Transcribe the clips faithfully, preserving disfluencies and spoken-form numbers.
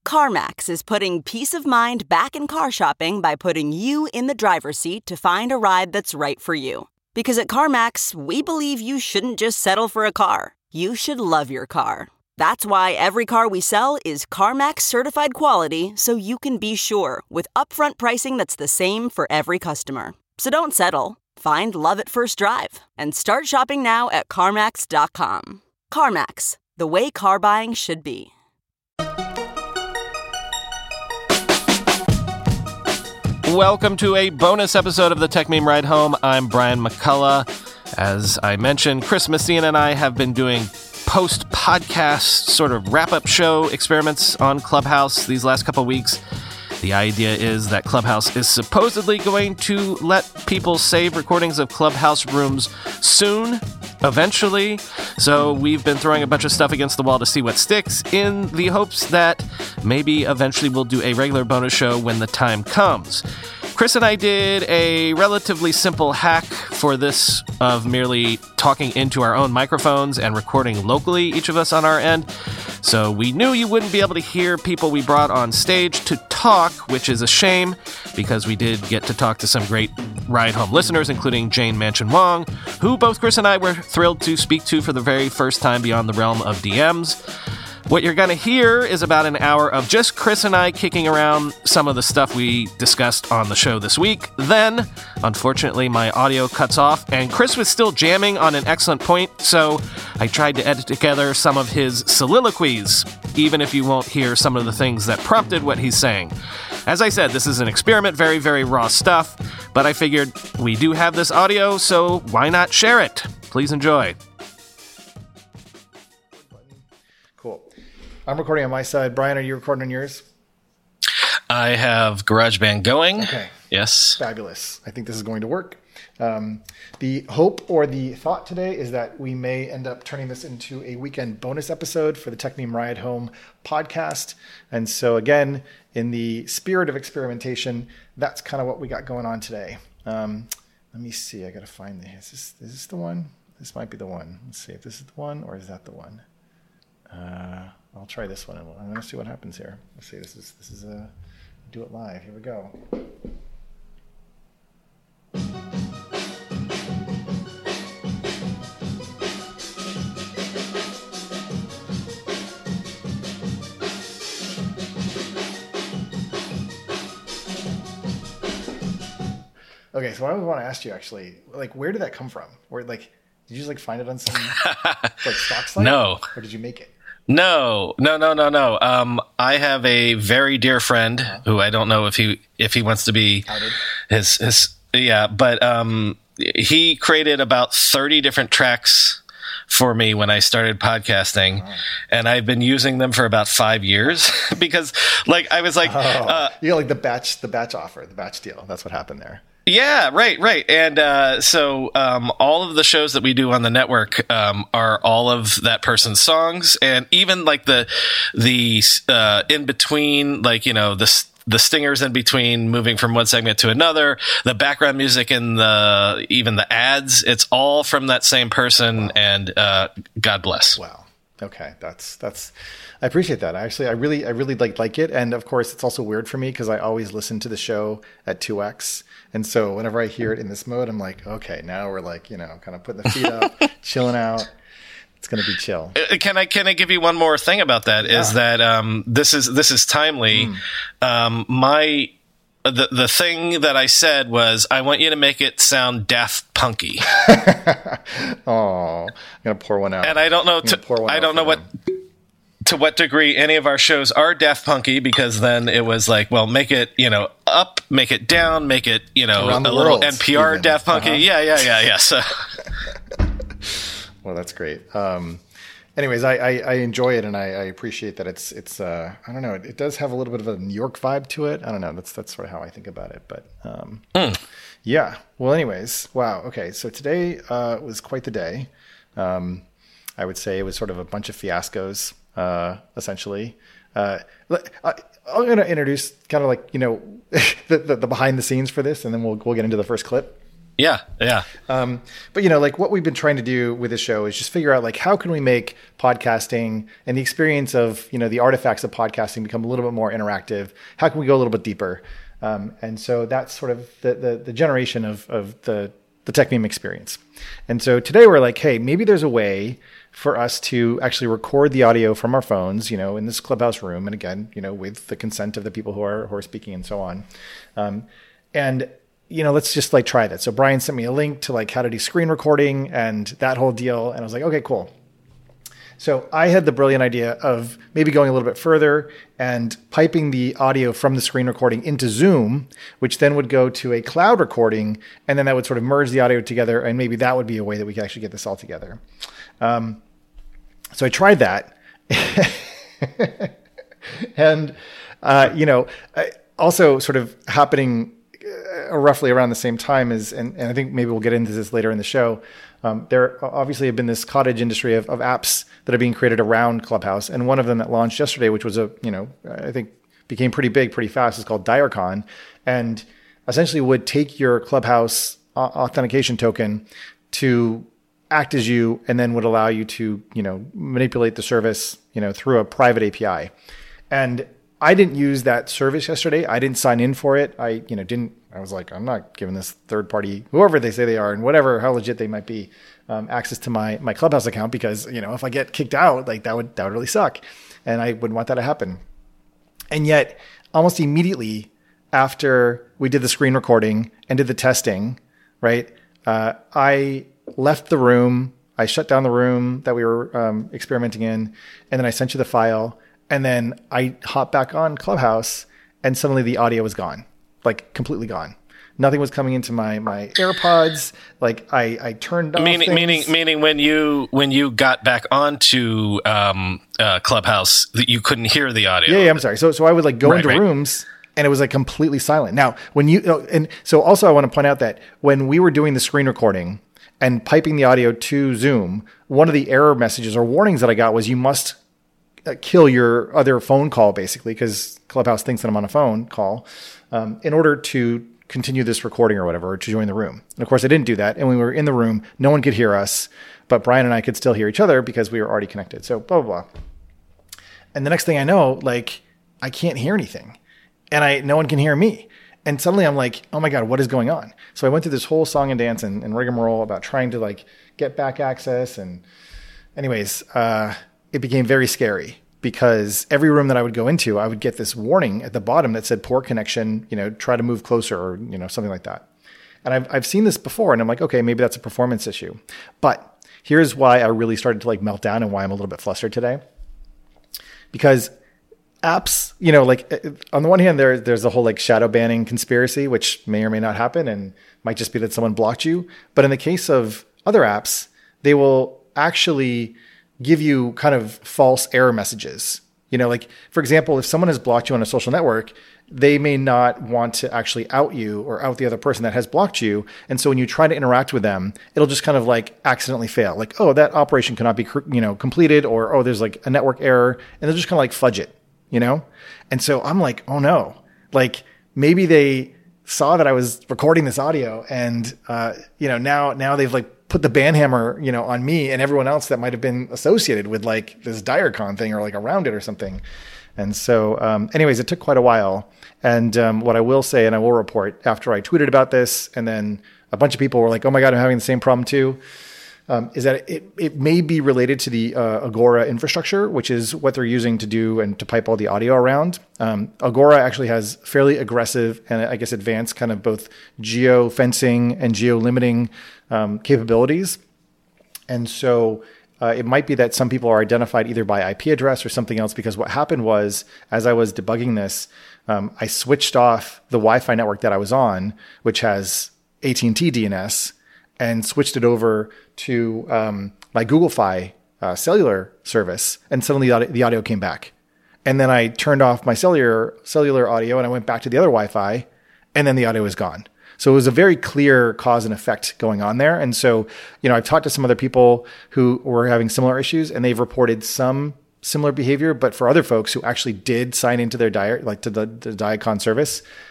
CarMax is putting peace of mind back in car shopping by putting you in the driver's seat to find a ride that's right for you. Because at CarMax, we believe you shouldn't just settle for a car. You should love your car. That's why every car we sell is CarMax certified quality, so you can be sure with upfront pricing that's the same for every customer. So don't settle. Find love at first drive and start shopping now at CarMax dot com. CarMax, the way car buying should be. Welcome to a bonus episode of the Tech Meme Ride Home. I'm Brian McCullough. As I mentioned, Chris Messina and I have been doing post-podcast sort of wrap-up show experiments on Clubhouse these last couple weeks. The idea is that Clubhouse is supposedly going to let people save recordings of Clubhouse rooms soon, eventually. So we've been throwing a bunch of stuff against the wall to see what sticks, in the hopes that maybe eventually we'll do a regular bonus show when the time comes. Chris and I did a relatively simple hack for this of merely talking into our own microphones and recording locally, each of us on our end. So we knew you wouldn't be able to hear people we brought on stage to talk, which is a shame, because we did get to talk to some great Ride Home listeners, including Jane Manchin Wong, who both Chris and I were thrilled to speak to for the very first time beyond the realm of D Ms. What you're going to hear is about an hour of just Chris and I kicking around some of the stuff we discussed on the show this week. Then, unfortunately, my audio cuts off, and Chris was still jamming on an excellent point, so I tried to edit together some of his soliloquies, even if you won't hear some of the things that prompted what he's saying. As I said, this is an experiment, very, very raw stuff, but I figured we do have this audio, so why not share it? Please enjoy. Cool. I'm recording on my side. Brian, are you recording on yours? I have GarageBand going. Okay. Yes. Fabulous. I think this is going to work. Um, the hope or the thought today is that we may end up turning this into a weekend bonus episode for the Tech Meme Ride Home podcast. And so again, in the spirit of experimentation, that's kind of what we got going on today. Um, let me see. I got to find the, is this, is this the one? This might be the one. Let's see if this is the one or is that the one? Uh, I'll try this one. I'm going to see what happens here. Let's see. This is this is a do it live. Here we go. Okay, so I always want to ask you actually, like, where did that come from? Where, like, did you just like find it on some like stock site? No. Or did you make it? No, no, no, no, no. Um, I have a very dear friend uh-huh. who I don't know if he if he wants to be outed. his his yeah, but um, he created about thirty different tracks for me when I started podcasting, oh. and I've been using them for about five years because, like, I was like, oh. uh, you got like the batch the batch offer, the batch deal. That's what happened there. Yeah, right, right. And uh, so um, all of the shows that we do on the network um, are all of that person's songs, and even like the the uh, in between, like, you know, the the stingers in between, moving from one segment to another, the background music and the even the ads. It's all from that same person, wow. and uh, God bless. Wow. Okay, that's that's. I appreciate that. Actually, I really, I really like like it, and of course, it's also weird for me because I always listen to the show at two X, and so whenever I hear it in this mode, I'm like, okay, now we're like, you know, kind of putting the feet up, chilling out. It's going to be chill. Can I can I give you one more thing about that? Yeah. Is that um, this is this is timely. Mm. Um, my the the thing that I said was I want you to make it sound Daft Punky. Oh, I'm gonna pour one out. And I don't know. To, I don't know what. Them. To what degree any of our shows are Daft Punky, because then it was like, well, make it, you know, up, make it down, make it, you know, a little world, N P R even. Daft Punky. Uh-huh. Yeah, yeah, yeah, yeah. So. Well, that's great. Um, anyways, I, I, I enjoy it, and I, I appreciate that it's, it's uh, I don't know, it, it does have a little bit of a New York vibe to it. I don't know. That's, that's sort of how I think about it. But um, mm. yeah. Well, anyways, wow. Okay. So today uh, was quite the day. Um, I would say it was sort of a bunch of fiascos. Uh, essentially, uh, I, I'm going to introduce kind of like, you know, the, the, the behind the scenes for this, and then we'll we'll get into the first clip. Yeah, yeah. Um, but, you know, like what we've been trying to do with this show is just figure out like how can we make podcasting and the experience of, you know, the artifacts of podcasting become a little bit more interactive? How can we go a little bit deeper? Um, and so that's sort of the the, the generation of, of the, the TechMeme experience. And so today we're like, hey, maybe there's a way for us to actually record the audio from our phones, you know, in this Clubhouse room. And again, you know, with the consent of the people who are, who are speaking and so on. Um, and you know, let's just like try that. So Brian sent me a link to like how to do screen recording and that whole deal. And I was like, okay, cool. So I had the brilliant idea of maybe going a little bit further and piping the audio from the screen recording into Zoom, which then would go to a cloud recording. And then that would sort of merge the audio together. And maybe that would be a way that we could actually get this all together. Um, so I tried that. and, uh, you know, also sort of happening Uh, roughly around the same time as, and, and I think maybe we'll get into this later in the show. Um, there obviously have been this cottage industry of, of apps that are being created around Clubhouse. And one of them that launched yesterday, which was a, you know, I think became pretty big, pretty fast, is called Direcon, and essentially would take your Clubhouse authentication token to act as you, and then would allow you to, you know, manipulate the service, you know, through a private A P I. And I didn't use that service yesterday. I didn't sign in for it. I, you know, didn't, I was like, I'm not giving this third party, whoever they say they are and whatever, how legit they might be, um, access to my, my Clubhouse account, because, you know, if I get kicked out, like that would, that would really suck. And I wouldn't want that to happen. And yet almost immediately after we did the screen recording and did the testing, right, uh, I left the room. I shut down the room that we were um, experimenting in. And then I sent you the file. And then I hopped back on Clubhouse and suddenly the audio was gone, like completely gone. Nothing was coming into my, my AirPods. Like I, I turned off meaning, things. Meaning, meaning when you, when you got back onto um, uh, Clubhouse, you couldn't hear the audio. Yeah, yeah, I'm sorry. So, so I would like go right, into right. rooms and it was like completely silent. Now, when you, oh, and so also I want to point out that when we were doing the screen recording and piping the audio to Zoom, one of the error messages or warnings that I got was you must kill your other phone call, basically, because Clubhouse thinks that I'm on a phone call, um, in order to continue this recording or whatever, or to join the room. And of course, I didn't do that. And when we were in the room, no one could hear us, but Brian and I could still hear each other because we were already connected. So blah, blah, blah. And the next thing I know, like, I can't hear anything. And I no one can hear me. And suddenly I'm like, oh my God, what is going on? So I went through this whole song and dance and, and rigmarole about trying to like get back access. And anyways, uh, it became very scary because every room that I would go into, I would get this warning at the bottom that said poor connection, you know, try to move closer or, you know, something like that. And I've, I've seen this before and I'm like, okay, maybe that's a performance issue. But here's why I really started to like melt down and why I'm a little bit flustered today. Because apps, you know, like on the one hand, there, there's a whole like shadow banning conspiracy, which may or may not happen and might just be that someone blocked you. But in the case of other apps, they will actually give you kind of false error messages. You know, like, for example, if someone has blocked you on a social network, they may not want to actually out you or out the other person that has blocked you. And so when you try to interact with them, it'll just kind of like accidentally fail. Like, oh, that operation cannot be, you know, completed, or, oh, there's like a network error, and they'll just kind of like fudge it, you know? And so I'm like, oh no, like maybe they saw that I was recording this audio and, uh, you know, now, now they've like put the ban hammer, you know, on me and everyone else that might have been associated with like this Direcon thing or like around it or something. And so, um, anyways, it took quite a while. And, um, what I will say, and I will report after I tweeted about this, and then a bunch of people were like, oh my God, I'm having the same problem too. Um, is that it, it may be related to the uh, Agora infrastructure, which is what they're using to do and to pipe all the audio around. Um, Agora actually has fairly aggressive and I guess advanced kind of both geo fencing and geo limiting um, capabilities. And so uh, it might be that some people are identified either by I P address or something else, because what happened was, as I was debugging this, um, I switched off the Wi-Fi network that I was on, which has A T and T D N S, and switched it over to um, my Google Fi uh, cellular service, and suddenly the audio, the audio came back. And then I turned off my cellular cellular audio, and I went back to the other Wi-Fi, and then the audio was gone. So it was a very clear cause and effect going on there. And so, you know, I've talked to some other people who were having similar issues, and they've reported some similar behavior. But for other folks who actually did sign into their Di- like to the, the Diacon service,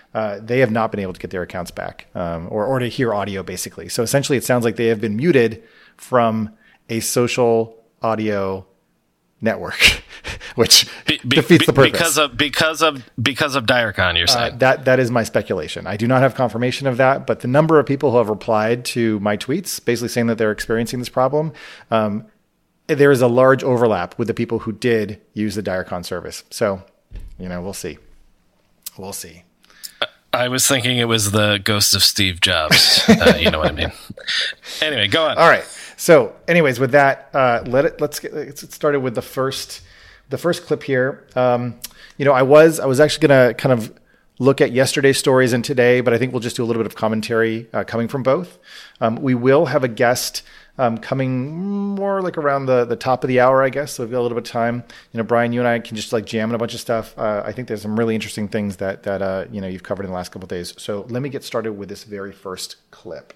uh, they have not been able to get their accounts back um, or, or to hear audio, basically. So essentially, it sounds like they have been muted from a social audio network, which be, be, defeats the purpose. Because of because of because of DirectCon, you're saying? Uh, that that is my speculation. I do not have confirmation of that, but the number of people who have replied to my tweets, basically saying that they're experiencing this problem, um, there is a large overlap with the people who did use the DirectCon service. So, you know, we'll see. We'll see. I was thinking it was the ghost of Steve Jobs. uh, you know what I mean? Anyway, go on. All right. So, anyways, with that, uh, let it let's get let's get started with the first the first clip here. Um, you know, I was I was actually going to kind of look at yesterday's stories and today, but I think we'll just do a little bit of commentary uh, coming from both. Um, we will have a guest um, coming more like around the the top of the hour, I guess. So we've got a little bit of time. You know, Brian, you and I can just like jam in a bunch of stuff. Uh, I think there's some really interesting things that that uh, you know you've covered in the last couple of days. So let me get started with this very first clip.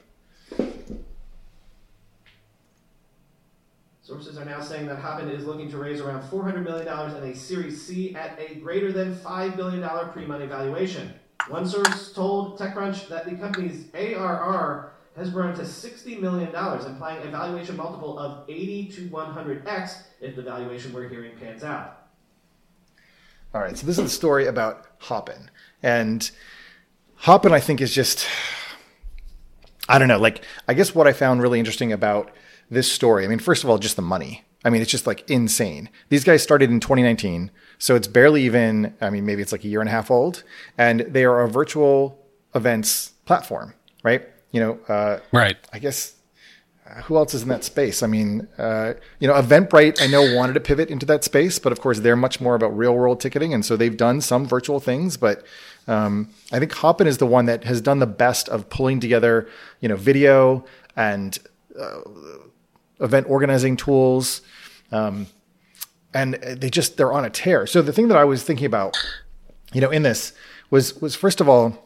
Sources are now saying that Hopin is looking to raise around four hundred million dollars in a Series C at a greater than five billion dollars pre-money valuation. One source told TechCrunch that the company's A R R has grown to sixty million dollars, implying a valuation multiple of eighty to one hundred x if the valuation we're hearing pans out. All right, so this is a story about Hopin. And Hopin, I think, is just, I don't know, like, I guess what I found really interesting about this story, I mean, first of all, just the money. I mean, it's just like insane. These guys started in twenty nineteen, so it's barely even, I mean, maybe it's like a year and a half old, and they are a virtual events platform, right? You know, uh, right. I guess, uh, who else is in that space? I mean, uh, you know, Eventbrite, I know, wanted to pivot into that space, but of course, they're much more about real world ticketing, and so they've done some virtual things, but um, I think Hopin is the one that has done the best of pulling together, you know, video and uh, event organizing tools. Um, and they just, they're on a tear. So the thing that I was thinking about, you know, in this was, was first of all,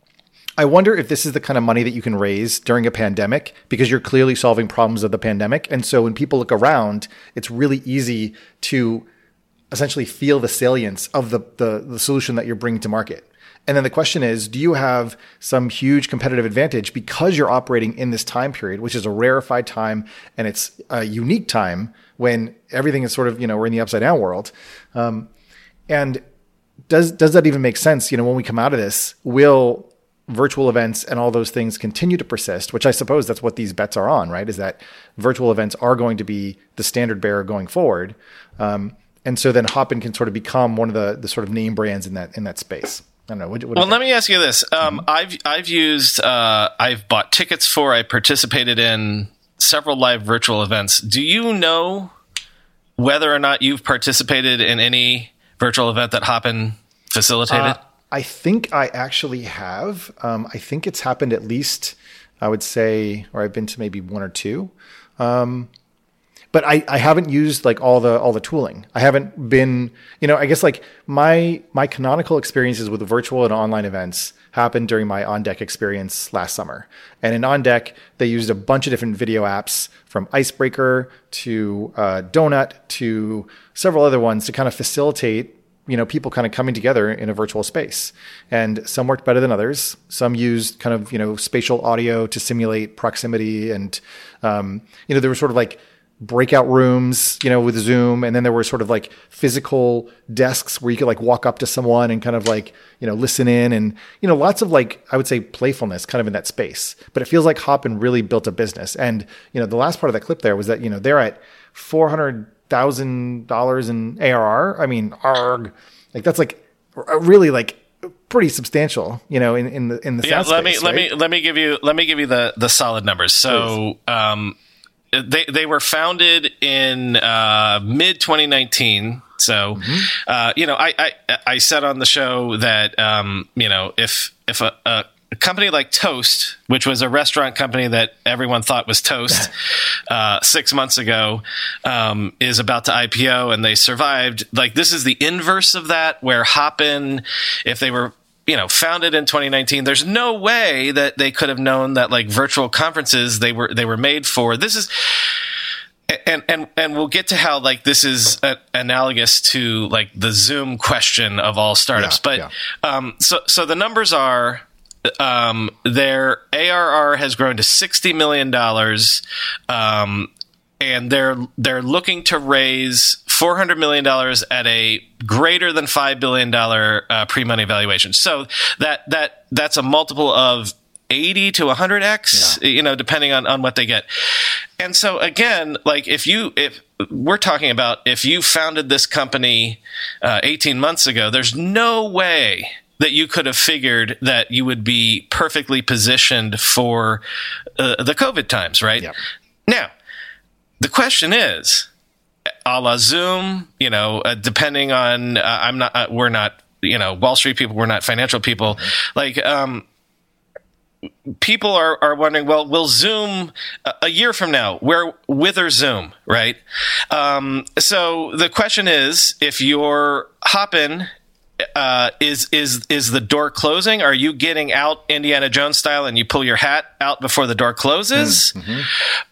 I wonder if this is the kind of money that you can raise during a pandemic, because you're clearly solving problems of the pandemic. And so when people look around, it's really easy to essentially feel the salience of the, the, the solution that you're bringing to market. And then the question is, do you have some huge competitive advantage because you're operating in this time period, which is a rarefied time and it's a unique time when everything is sort of, you know, we're in the upside down world. Um, and does, does that even make sense? You know, when we come out of this, will virtual events and all those things continue to persist, which I suppose that's what these bets are on, right? Is that virtual events are going to be the standard bearer going forward. Um, and so then Hopin can sort of become one of the, the sort of name brands in that, in that space. I don't know. What, what well, let me ask you this. Um, mm-hmm. I've I've used, uh, I've bought tickets for, I participated in several live virtual events. Do you know whether or not you've participated in any virtual event that Hopin facilitated? Uh, I think I actually have. Um, I think it's happened at least, I would say, or I've been to maybe one or two. Um, But I, I haven't used like all the all the tooling. I haven't been, you know, I guess like my my canonical experiences with virtual and online events happened during my On Deck experience last summer. And in On Deck, they used a bunch of different video apps, from Icebreaker to uh, Donut to several other ones, to kind of facilitate, you know, people kind of coming together in a virtual space. And some worked better than others. Some used kind of, you know, spatial audio to simulate proximity. And, um, you know, there were sort of like breakout rooms, you know, with Zoom. And then there were sort of like physical desks where you could like walk up to someone and kind of like, you know, listen in, and, you know, lots of like, I would say playfulness kind of in that space. But it feels like Hopin really built a business. And, you know, the last part of that clip there was that, you know, they're at four hundred thousand dollars in A R R. I mean, arg, like that's like really like pretty substantial, you know, in, in the, in the yeah, SaaS let space, me, let right? me, let me give you, let me give you the, the solid numbers. So, Please. um, They they were founded in uh, mid twenty nineteen. So, mm-hmm. uh, you know, I, I I said on the show that um, you know, if if a, a company like Toast, which was a restaurant company that everyone thought was toast uh, six months ago, um, is about to I P O and they survived, like this is the inverse of that, where Hopin, if they were, you know, founded in twenty nineteen, there's no way that they could have known that like virtual conferences they were they were made for. This is, And and and we'll get to how like this is a, analogous to like the Zoom question of all startups. Yeah, but yeah. Um, so so the numbers are um, their A R R has grown to sixty million dollars, um, and they're they're looking to raise four hundred million dollars at a greater than five billion dollars uh, pre-money valuation. So that that that's a multiple of eighty to one hundred x, yeah. you know, depending on, on what they get. And so again, like if you, if we're talking about, if you founded this company uh, eighteen months ago, there's no way that you could have figured that you would be perfectly positioned for uh, the COVID times, right? Yep. Now, the question is, a la Zoom, you know, uh, depending on, uh, I'm not, uh, we're not, you know, Wall Street people, we're not financial people, mm-hmm. like, um, people are, are wondering, well, will Zoom a, a year from now, where wither Zoom, right? Um, so the question is, if you're Hopin, uh, is is is the door closing? Are you getting out Indiana Jones style and you pull your hat out before the door closes? Mm-hmm.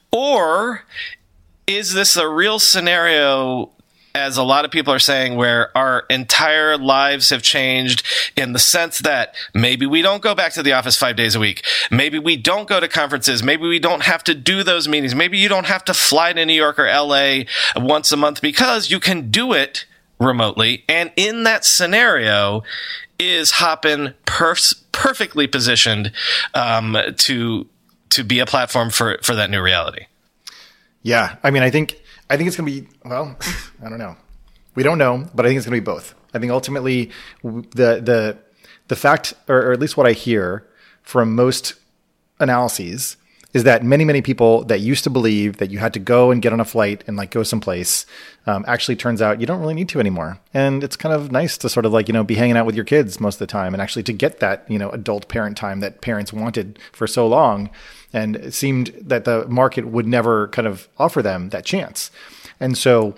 Or is this a real scenario, as a lot of people are saying, where our entire lives have changed in the sense that maybe we don't go back to the office five days a week. Maybe we don't go to conferences. Maybe we don't have to do those meetings. Maybe you don't have to fly to New York or L A once a month because you can do it remotely. And in that scenario, is Hopin perf- perfectly positioned um, to to be a platform for, for that new reality? Yeah. I mean, I think I think it's going to be, well, I don't know. We don't know, but I think it's going to be both. I think ultimately the the the fact, or, or at least what I hear from most analyses, is that many, many people that used to believe that you had to go and get on a flight and like go someplace, um, actually turns out you don't really need to anymore. And it's kind of nice to sort of like, you know, be hanging out with your kids most of the time and actually to get that, you know, adult parent time that parents wanted for so long. And it seemed that the market would never kind of offer them that chance. And so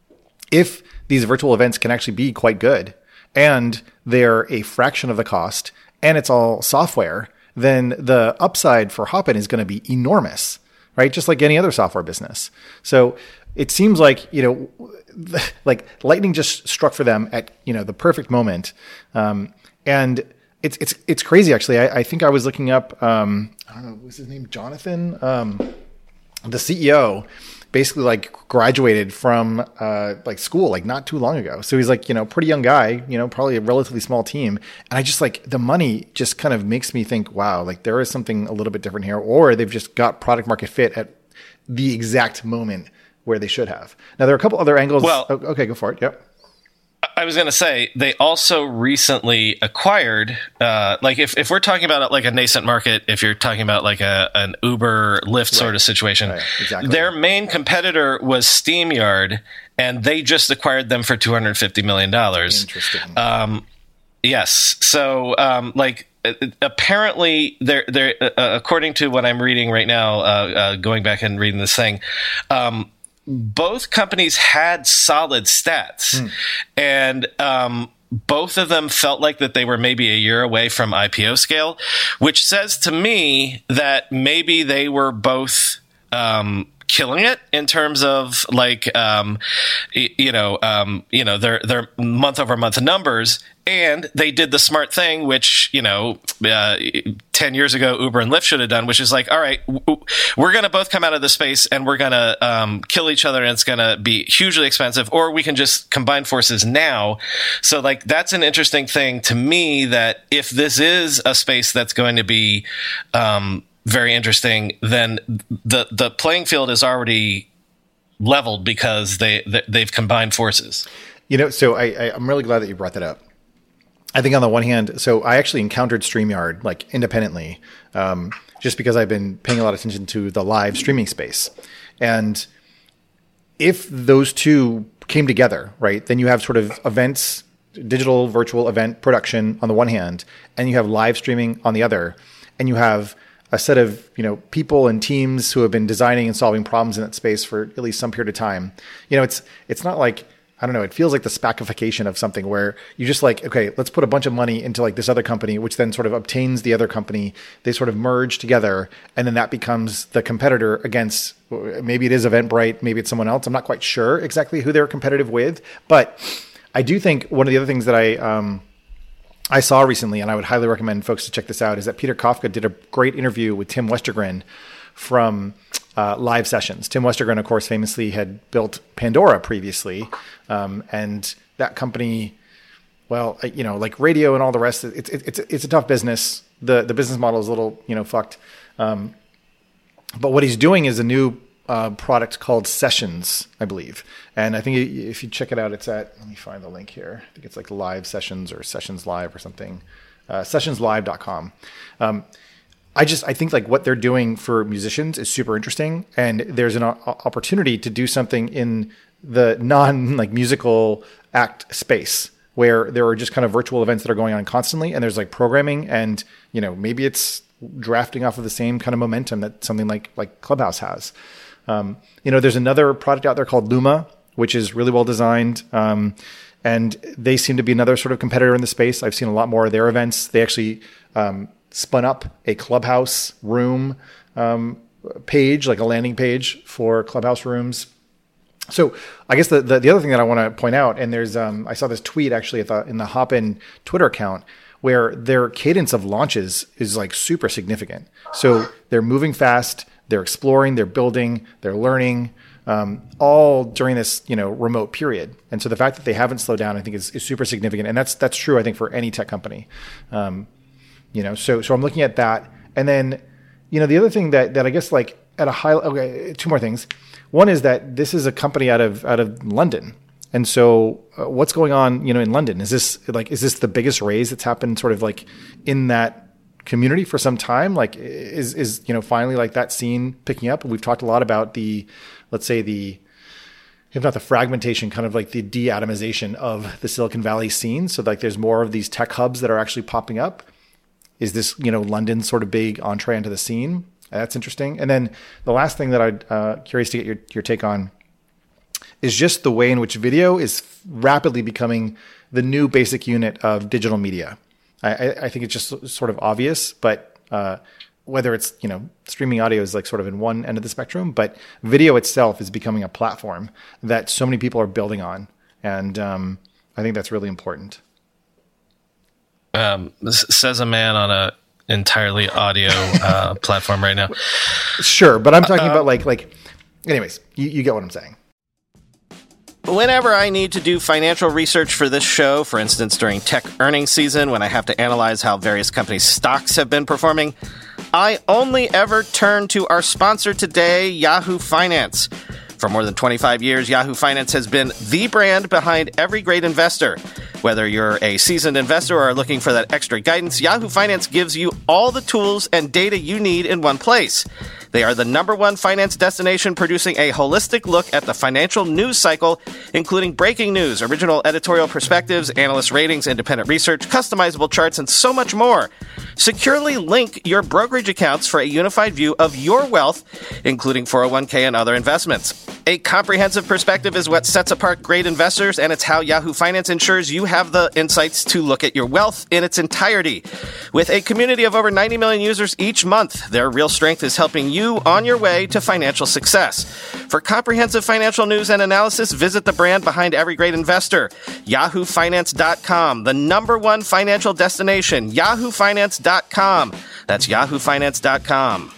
if these virtual events can actually be quite good and they're a fraction of the cost and it's all software, then the upside for Hopin is going to be enormous, right? Just like any other software business. So it seems like, you know, like lightning just struck for them at, you know, the perfect moment. Um, and it's, it's, it's crazy actually. I, I think I was looking up, um, I don't know, what's his name? Jonathan, um, the C E O, basically like graduated from uh, like school like not too long ago. So he's like, you know, pretty young guy, you know, probably a relatively small team. And I just like the money just kind of makes me think, wow, like there is something a little bit different here, or they've just got product market fit at the exact moment where they should have. Now there are a couple other angles. Well, oh, okay, go for it. Yep. I was going to say, they also recently acquired, uh, like if, if we're talking about like a nascent market, if you're talking about like a an Uber, Lyft right. sort of situation, right. exactly. Their main competitor was SteamYard, and they just acquired them for two hundred fifty million dollars. Interesting. Um, yes. So um, like apparently, they're, they're, uh, according to what I'm reading right now, uh, uh, going back and reading this thing, um, both companies had solid stats, mm. and um, both of them felt like that they were maybe a year away from I P O scale, which says to me that maybe they were both um, killing it in terms of like um, you know um, you know their their month over month numbers. And they did the smart thing, which, you know, uh, ten years ago, Uber and Lyft should have done, which is like, all right, w- we're going to both come out of the space and we're going to um, kill each other and it's going to be hugely expensive, or we can just combine forces now. So like, that's an interesting thing to me, that if this is a space that's going to be um, very interesting, then the, the playing field is already leveled because they, they, they've combined forces. You know, so I, I, I'm really glad that you brought that up. I think on the one hand, so I actually encountered StreamYard like independently, um, just because I've been paying a lot of attention to the live streaming space. And if those two came together, right, then you have sort of events, digital virtual event production on the one hand, and you have live streaming on the other, and you have a set of, you know, people and teams who have been designing and solving problems in that space for at least some period of time. You know, it's it's not like I don't know, it feels like the spacification of something where you just like, okay, let's put a bunch of money into like this other company, which then sort of obtains the other company. They sort of merge together, and then that becomes the competitor against, maybe it is Eventbrite, maybe it's someone else. I'm not quite sure exactly who they're competitive with, but I do think one of the other things that I, um, I saw recently, and I would highly recommend folks to check this out, is that Peter Kafka did a great interview with Tim Westergren from uh, Live Sessions. Tim Westergren, of course, famously had built Pandora previously. Um, and that company, well, you know, like radio and all the rest, it's, it's, it's a tough business. The, the business model is a little, you know, fucked. Um, but what he's doing is a new uh, product called Sessions, I believe. And I think if you check it out, it's at, let me find the link here. I think it's like Live Sessions or Sessions Live or something. Uh, sessions live dot com. Um, I just, I think like what they're doing for musicians is super interesting. And there's an o- opportunity to do something in the non like musical act space where there are just kind of virtual events that are going on constantly. And there's like programming and, you know, maybe it's drafting off of the same kind of momentum that something like, like Clubhouse has. Um, you know, there's another product out there called Luma, which is really well designed. Um, and they seem to be another sort of competitor in the space. I've seen a lot more of their events. They actually, um, spun up a Clubhouse room um, page, like a landing page for Clubhouse rooms. So I guess the, the, the other thing that I want to point out, and there's um, I saw this tweet actually at the, in the Hopin Twitter account where their cadence of launches is like super significant. So they're moving fast, they're exploring, they're building, they're learning, um, all during this you know remote period. And so the fact that they haven't slowed down, I think, is, is super significant, and that's that's true, I think, for any tech company. Um, You know, so so I'm looking at that, and then, you know, the other thing that that I guess like at a high, okay, two more things. One is that this is a company out of out of London, and so uh, what's going on, you know, in London? Is this like is this the biggest raise that's happened sort of like in that community for some time? Like, is is you know finally like that scene picking up? We've talked a lot about the, let's say the. if not the fragmentation, kind of like the de-atomization of the Silicon Valley scene. So like there's more of these tech hubs that are actually popping up. Is this, you know, London's sort of big entree into the scene? That's interesting. And then the last thing that I'm uh, curious to get your, your take on is just the way in which video is rapidly becoming the new basic unit of digital media. I, I think it's just sort of obvious, but uh, whether it's, you know, streaming audio is like sort of in one end of the spectrum, but video itself is becoming a platform that so many people are building on. And um, I think that's really important. Um, says a man on a entirely audio uh, platform right now. Sure, but I'm talking uh, about like like. Anyways, you, you get what I'm saying. Whenever I need to do financial research for this show, for instance during tech earnings season when I have to analyze how various companies' stocks have been performing, I only ever turn to our sponsor today, Yahoo Finance. For more than twenty-five years, Yahoo Finance has been the brand behind every great investor. Whether you're a seasoned investor or are looking for that extra guidance, Yahoo Finance gives you all the tools and data you need in one place. They are the number one finance destination producing a holistic look at the financial news cycle, including breaking news, original editorial perspectives, analyst ratings, independent research, customizable charts, and so much more. Securely link your brokerage accounts for a unified view of your wealth, including four oh one k and other investments. A comprehensive perspective is what sets apart great investors, and it's how Yahoo Finance ensures you have the insights to look at your wealth in its entirety. With a community of over ninety million users each month, their real strength is helping you on your way to financial success. For comprehensive financial news and analysis, visit the brand behind every great investor, yahoo finance dot com, the number one financial destination, yahoo finance dot com. That's yahoo finance dot com.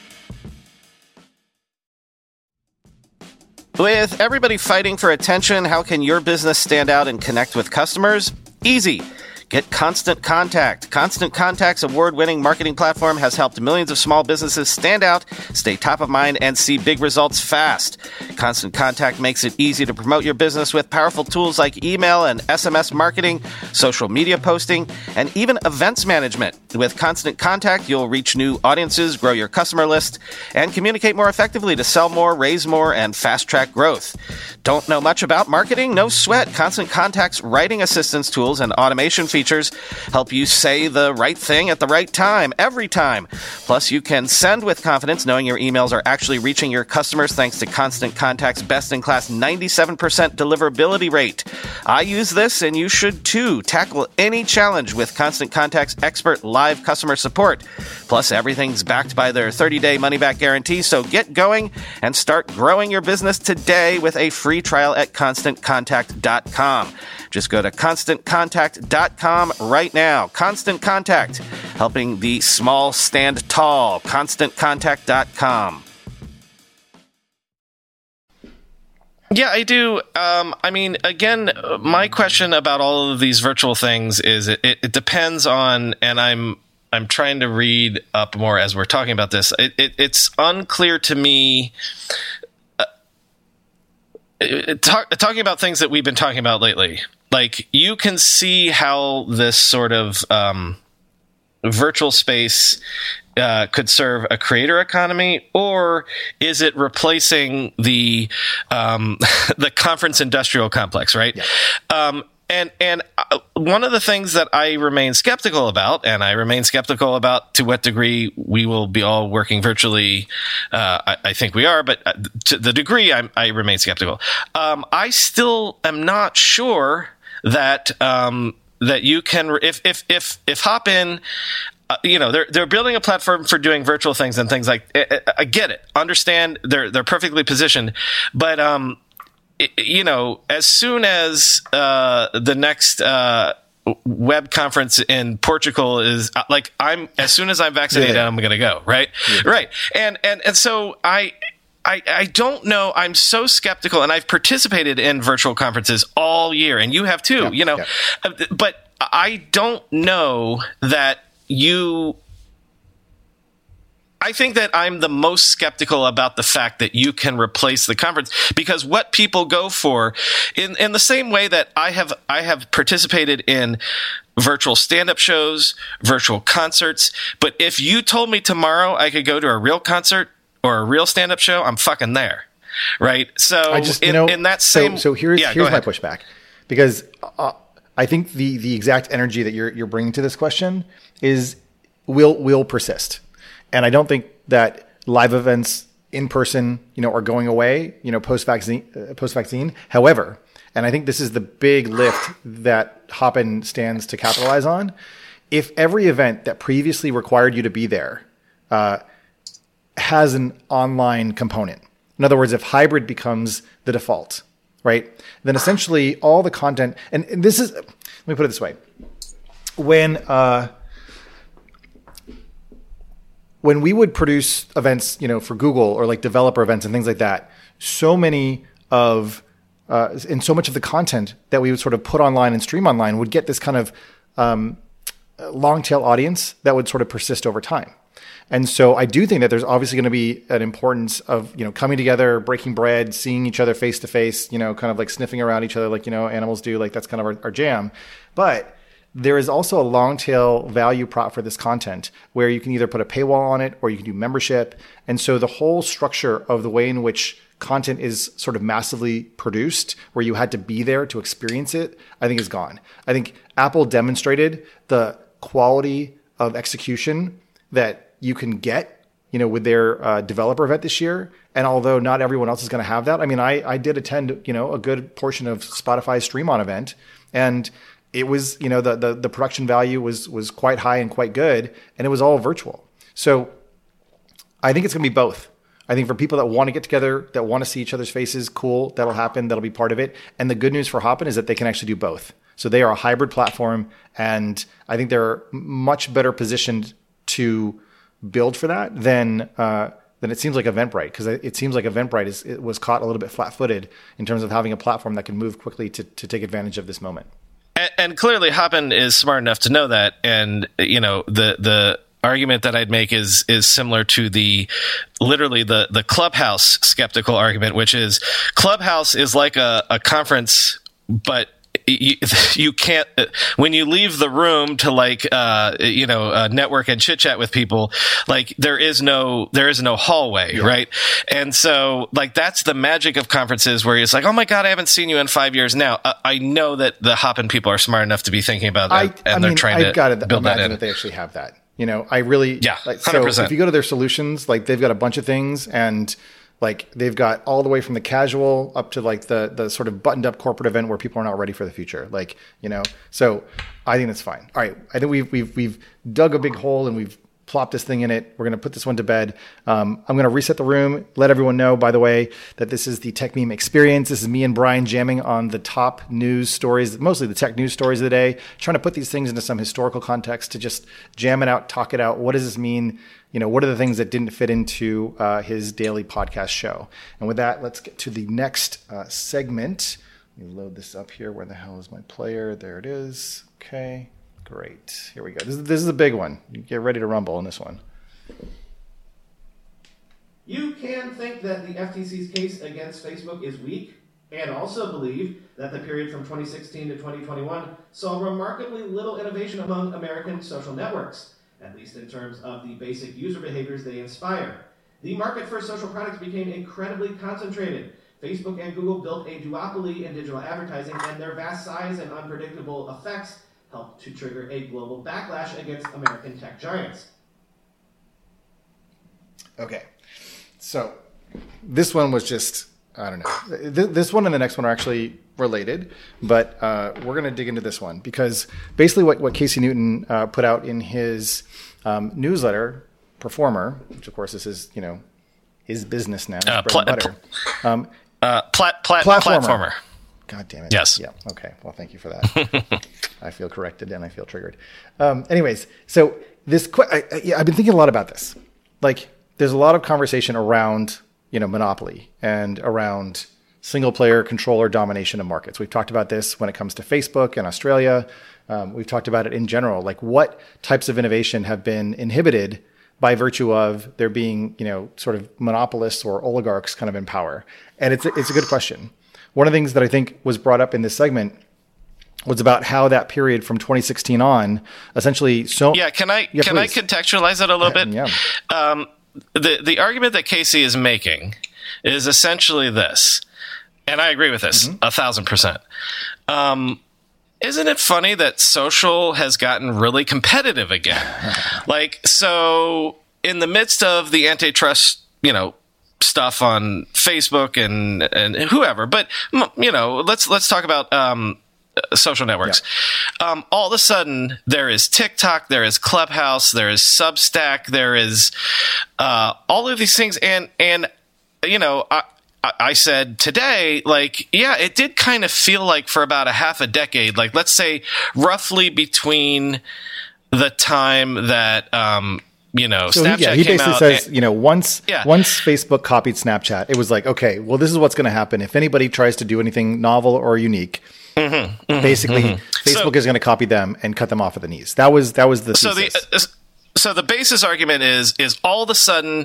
With everybody fighting for attention, how can your business stand out and connect with customers? Easy. Get Constant Contact. Constant Contact's award-winning marketing platform has helped millions of small businesses stand out, stay top of mind, and see big results fast. Constant Contact makes it easy to promote your business with powerful tools like email and S M S marketing, social media posting, and even events management. With Constant Contact, you'll reach new audiences, grow your customer list, and communicate more effectively to sell more, raise more, and fast-track growth. Don't know much about marketing? No sweat. Constant Contact's writing assistance tools and automation features features help you say the right thing at the right time, every time. Plus, you can send with confidence knowing your emails are actually reaching your customers thanks to Constant Contact's best-in-class ninety-seven percent deliverability rate. I use this, and you should too. Tackle any challenge with Constant Contact's expert live customer support. Plus, everything's backed by their thirty-day money-back guarantee, so get going and start growing your business today with a free trial at constant contact dot com. Just go to constant contact dot com right now. Constant Contact, helping the small stand tall. constant contact dot com. Yeah, I do. Um, I mean, again, my question about all of these virtual things is it, it, it depends on, and I'm I'm trying to read up more as we're talking about this. It, it, it's unclear to me. Uh, it, talk, talking about things that we've been talking about lately, like you can see how this sort of um, virtual space uh, could serve a creator economy, or is it replacing the um, the conference industrial complex? Right. Yeah. Um, And and one of the things that I remain skeptical about, and I remain skeptical about to what degree we will be all working virtually, uh, I, I think we are, but to the degree I'm, I remain skeptical. Um, I still am not sure that um, that you can if if if if Hopin. Uh, you know, they're they're building a platform for doing virtual things and things like. I, I get it, understand, they're they're perfectly positioned, but um. You know, as soon as uh, the next uh, web conference in Portugal is like, I'm as soon as I'm vaccinated, yeah. I'm going to go. Right. Yeah. Right. And, and, and so I, I, I don't know. I'm so skeptical, and I've participated in virtual conferences all year, and you have too, yeah. you know, yeah. but I don't know that you, I think that I'm the most skeptical about the fact that you can replace the conference, because what people go for, in, in the same way that I have I have participated in virtual stand-up shows, virtual concerts, but if you told me tomorrow I could go to a real concert or a real stand-up show, I'm fucking there, right? So I just, in, you know, in that same, so, so here's yeah, here's my pushback, because uh, I think the the exact energy that you're you're bringing to this question is will will persist. And I don't think that live events in person, you know, are going away, you know, post vaccine, uh, post vaccine. However, and I think this is the big lift that Hopin stands to capitalize on. If every event that previously required you to be there uh, has an online component, in other words, if hybrid becomes the default, right, then essentially all the content, and, and this is, let me put it this way, when. Uh, When we would produce events, you know, for Google or like developer events and things like that, so many of, uh, and so much of the content that we would sort of put online and stream online would get this kind of um, long tail audience that would sort of persist over time. And so I do think that there's obviously going to be an importance of, you know, coming together, breaking bread, seeing each other face to face, you know, kind of like sniffing around each other like, you know, animals do. Like that's kind of our, our jam. But there is also a long tail value prop for this content where you can either put a paywall on it or you can do membership. And so the whole structure of the way in which content is sort of massively produced, where you had to be there to experience it, I think is gone. I think Apple demonstrated the quality of execution that you can get, you know, with their uh, developer event this year. And although not everyone else is going to have that, I mean, I, I did attend, you know, a good portion of Spotify's Stream On event, and it was, you know, the, the, the production value was, was quite high and quite good, and it was all virtual. So I think it's going to be both. I think for people that want to get together, that want to see each other's faces, cool, that'll happen. That'll be part of it. And the good news for Hopin is that they can actually do both. So they are a hybrid platform, and I think they're much better positioned to build for that than uh, than it seems like Eventbrite, because it seems like Eventbrite is it was caught a little bit flat-footed in terms of having a platform that can move quickly to to take advantage of this moment. And, and clearly, Hopin is smart enough to know that, and you know the the. argument that I'd make is is similar to the literally the the Clubhouse skeptical argument, which is Clubhouse is like a, a conference, but you, you can't, when you leave the room to like, uh, you know, uh, network and chit chat with people, like there is no, there is no hallway, yeah. right? And so like, that's the magic of conferences where it's like, oh my God, I haven't seen you in five years now. Uh, I know that the Hopin people are smart enough to be thinking about that, I, and I they're mean, trying I've to got to build that in. that they actually have that. You know, I really, yeah, like, one hundred percent. So if you go to their solutions, like they've got a bunch of things, and like they've got all the way from the casual up to like the the sort of buttoned up corporate event where people are not ready for the future. Like, you know, so I think that's fine. All right. I think we've, we've, we've dug a big hole and we've plopped this thing in it. We're going to put this one to bed. Um, I'm going to reset the room, let everyone know, by the way, that this is the Tech Meme Experience. This is me and Brian jamming on the top news stories, mostly the tech news stories of the day, trying to put these things into some historical context to just jam it out, talk it out. What does this mean? You know, what are the things that didn't fit into uh, his daily podcast show? And with that, let's get to the next uh, segment. Let me load this up here. Where the hell is my player? There it is. Okay. Great. Here we go. This is, this is a big one. You get ready to rumble in this one. You can think that the F T C's case against Facebook is weak, and also believe that the period from twenty sixteen to twenty twenty-one saw remarkably little innovation among American social networks, at least in terms of the basic user behaviors they inspire. The market for social products became incredibly concentrated. Facebook and Google built a duopoly in digital advertising, and their vast size and unpredictable effects helped to trigger a global backlash against American tech giants. Okay. So this one was just, I don't know. This one and the next one are actually related, but uh, we're going to dig into this one because basically what, what Casey Newton uh, put out in his um, newsletter, Performer, which of course this is, you know, his business now, his uh, bread pla- and butter. Um, uh, plat- plat- platformer. platformer. God damn it. Yes. Yeah. Okay. Well, thank you for that. I feel corrected and I feel triggered. Um, anyways, so this, qu- I, I, yeah, I've been thinking a lot about this. Like, there's a lot of conversation around, you know, monopoly and around single player controller domination of markets. We've talked about this when it comes to Facebook and Australia. Um, we've talked about it in general. Like, what types of innovation have been inhibited by virtue of there being, you know, sort of monopolists or oligarchs kind of in power? And it's a, it's a good question. One of the things that I think was brought up in this segment was about how that period from twenty sixteen on, essentially, so yeah. Can I yeah, can please. I contextualize it a little yeah, bit? Yeah. Um, the the argument that Casey is making is essentially this, and I agree with this mm-hmm. a thousand percent. Um, isn't it funny that social has gotten really competitive again? Like, so in the midst of the antitrust, you know, stuff on Facebook and and whoever, but you know, let's let's talk about um, social networks. Yeah. Um, all of a sudden, there is TikTok, there is Clubhouse, there is Substack, there is uh, all of these things, and and you know, I, I said today, like, yeah, it did kind of feel like for about a half a decade, like let's say roughly between the time that um, you know, so Snapchat he, yeah, he came basically out says, and, you know, once yeah. once Facebook copied Snapchat, it was like, okay, well, this is what's going to happen if anybody tries to do anything novel or unique. Mm-hmm, mm-hmm, basically, mm-hmm. Facebook so, is going to copy them and cut them off at the knees. That was that was the so thesis. the uh, so the basis argument is is all of a sudden,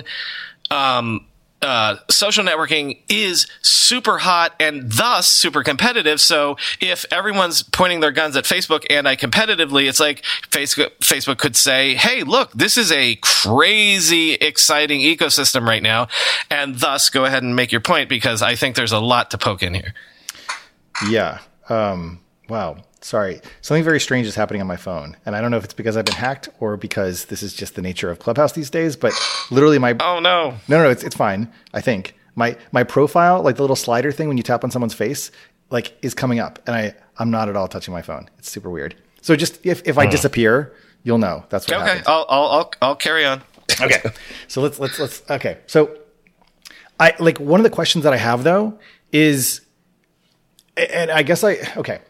um, uh, social networking is super hot and thus super competitive. So if everyone's pointing their guns at Facebook anti-competitively, it's like Facebook, Facebook could say, hey, look, this is a crazy, exciting ecosystem right now. And thus go ahead and make your point, because I think there's a lot to poke in here. Yeah. Um, wow. Sorry. Something very strange is happening on my phone. And I don't know if it's because I've been hacked or because this is just the nature of Clubhouse these days, but literally my... Oh, no. No, no, it's it's fine, I think. My my profile, like the little slider thing when you tap on someone's face, like is coming up. And I, I'm not at all touching my phone. It's super weird. So just if, if I hmm. disappear, you'll know. That's what okay. happens. Okay. I'll, I'll, I'll, I'll carry on. Okay. So let's, let's, let's, okay. So I, like one of the questions that I have though is, and I guess I, okay.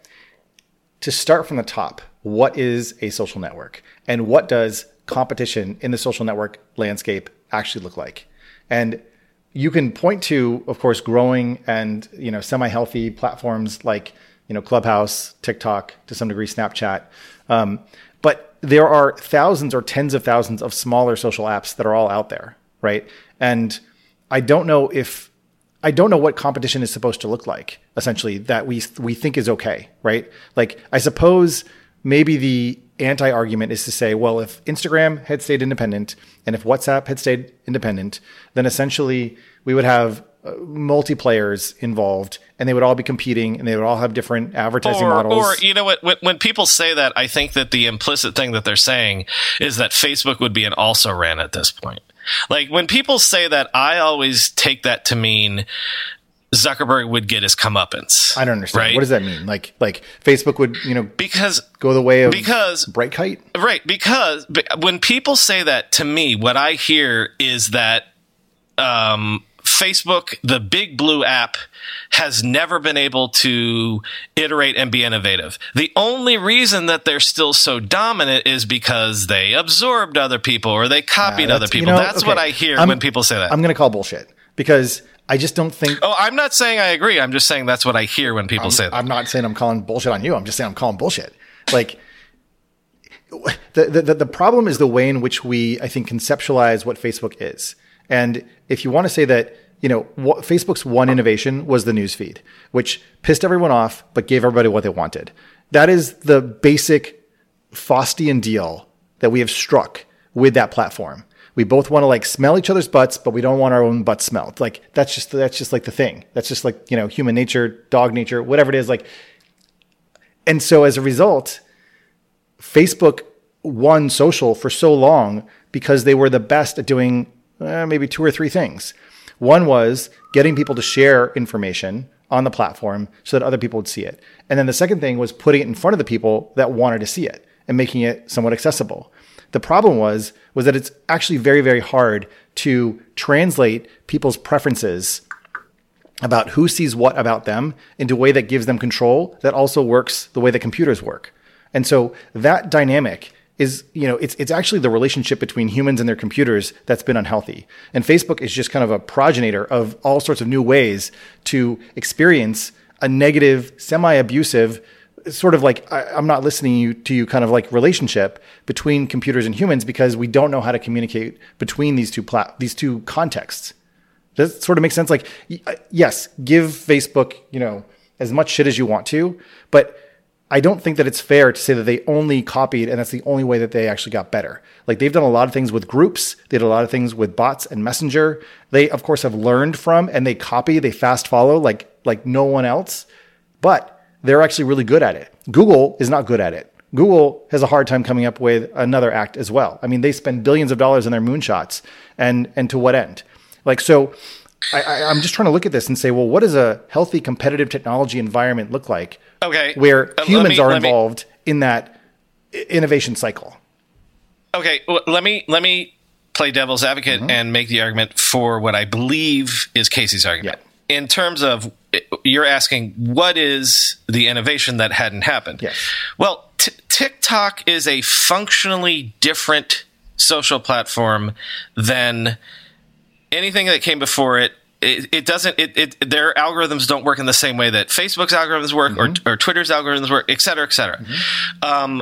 To start from the top, what is a social network? And what does competition in the social network landscape actually look like? And you can point to, of course, growing and, you know, semi-healthy platforms like, you know, Clubhouse, TikTok, to some degree, Snapchat. Um, but there are thousands or tens of thousands of smaller social apps that are all out there, right? And I don't know if I don't know what competition is supposed to look like, essentially, that we we think is okay, right? Like, I suppose maybe the anti-argument is to say, well, if Instagram had stayed independent and if WhatsApp had stayed independent, then essentially we would have uh, multiplayers involved and they would all be competing and they would all have different advertising or, models. Or, you know what, when, when people say that, I think that the implicit thing that they're saying is that Facebook would be an also-ran at this point. Like, when people say that, I always take that to mean Zuckerberg would get his comeuppance. I don't understand. Right? What does that mean? Like, like Facebook would, you know, because go the way of because Bright Kite? Right. Because when people say that to me, what I hear is that um, Facebook, the big blue app, has never been able to iterate and be innovative. The only reason that they're still so dominant is because they absorbed other people or they copied Uh, other people. you know, that's okay. what I hear I'm- when people say that. I'm going to call bullshit because I just don't think. Oh, I'm not saying I agree. I'm just saying that's what I hear when people I'm, say that. I'm not saying I'm calling bullshit on you. I'm just saying I'm calling bullshit. Like, the, the, the problem is the way in which we, I think, conceptualize what Facebook is. And if you want to say that, you know, what, Facebook's one innovation was the news feed, which pissed everyone off, but gave everybody what they wanted. That is the basic Faustian deal that we have struck with that platform. We both want to like smell each other's butts, but we don't want our own butts smelled. Like, that's just, that's just like the thing. That's just like, you know, human nature, dog nature, whatever it is. Like, and so as a result, Facebook won social for so long because they were the best at doing uh, maybe two or three things. One was getting people to share information on the platform so that other people would see it. And then the second thing was putting it in front of the people that wanted to see it and making it somewhat accessible. The problem was, was that it's actually very, very hard to translate people's preferences about who sees what about them into a way that gives them control that also works the way that computers work. And so that dynamic is, you know, it's it's actually the relationship between humans and their computers that's been unhealthy. And Facebook is just kind of a progenitor of all sorts of new ways to experience a negative, semi-abusive, sort of like, I, I'm not listening you, to you kind of like relationship between computers and humans because we don't know how to communicate between these two plat- these two contexts. Does that sort of make sense? Like, yes, give Facebook, you know, as much shit as you want to, but I don't think that it's fair to say that they only copied and that's the only way that they actually got better. Like, they've done a lot of things with groups. They did a lot of things with bots and Messenger. They, of course, have learned from and they copy, they fast follow like, like no one else, but they're actually really good at it. Google is not good at it. Google has a hard time coming up with another act as well. I mean, they spend billions of dollars on their moonshots and, and to what end? Like, so I, I, I'm just trying to look at this and say, well, what does a healthy competitive technology environment look like? Okay. Where Uh, humans me- are let me- involved in that i- innovation cycle. Okay, well, let me let me play devil's advocate Mm-hmm. and make the argument for what I believe is Casey's argument. Yeah. In terms of, you're asking, what is the innovation that hadn't happened? Yes. Well, t- TikTok is a functionally different social platform than anything that came before it. It, it doesn't. It, it their algorithms don't work in the same way that Facebook's algorithms work, Mm-hmm. or, or Twitter's algorithms work, et cetera, et cetera. Mm-hmm. Um,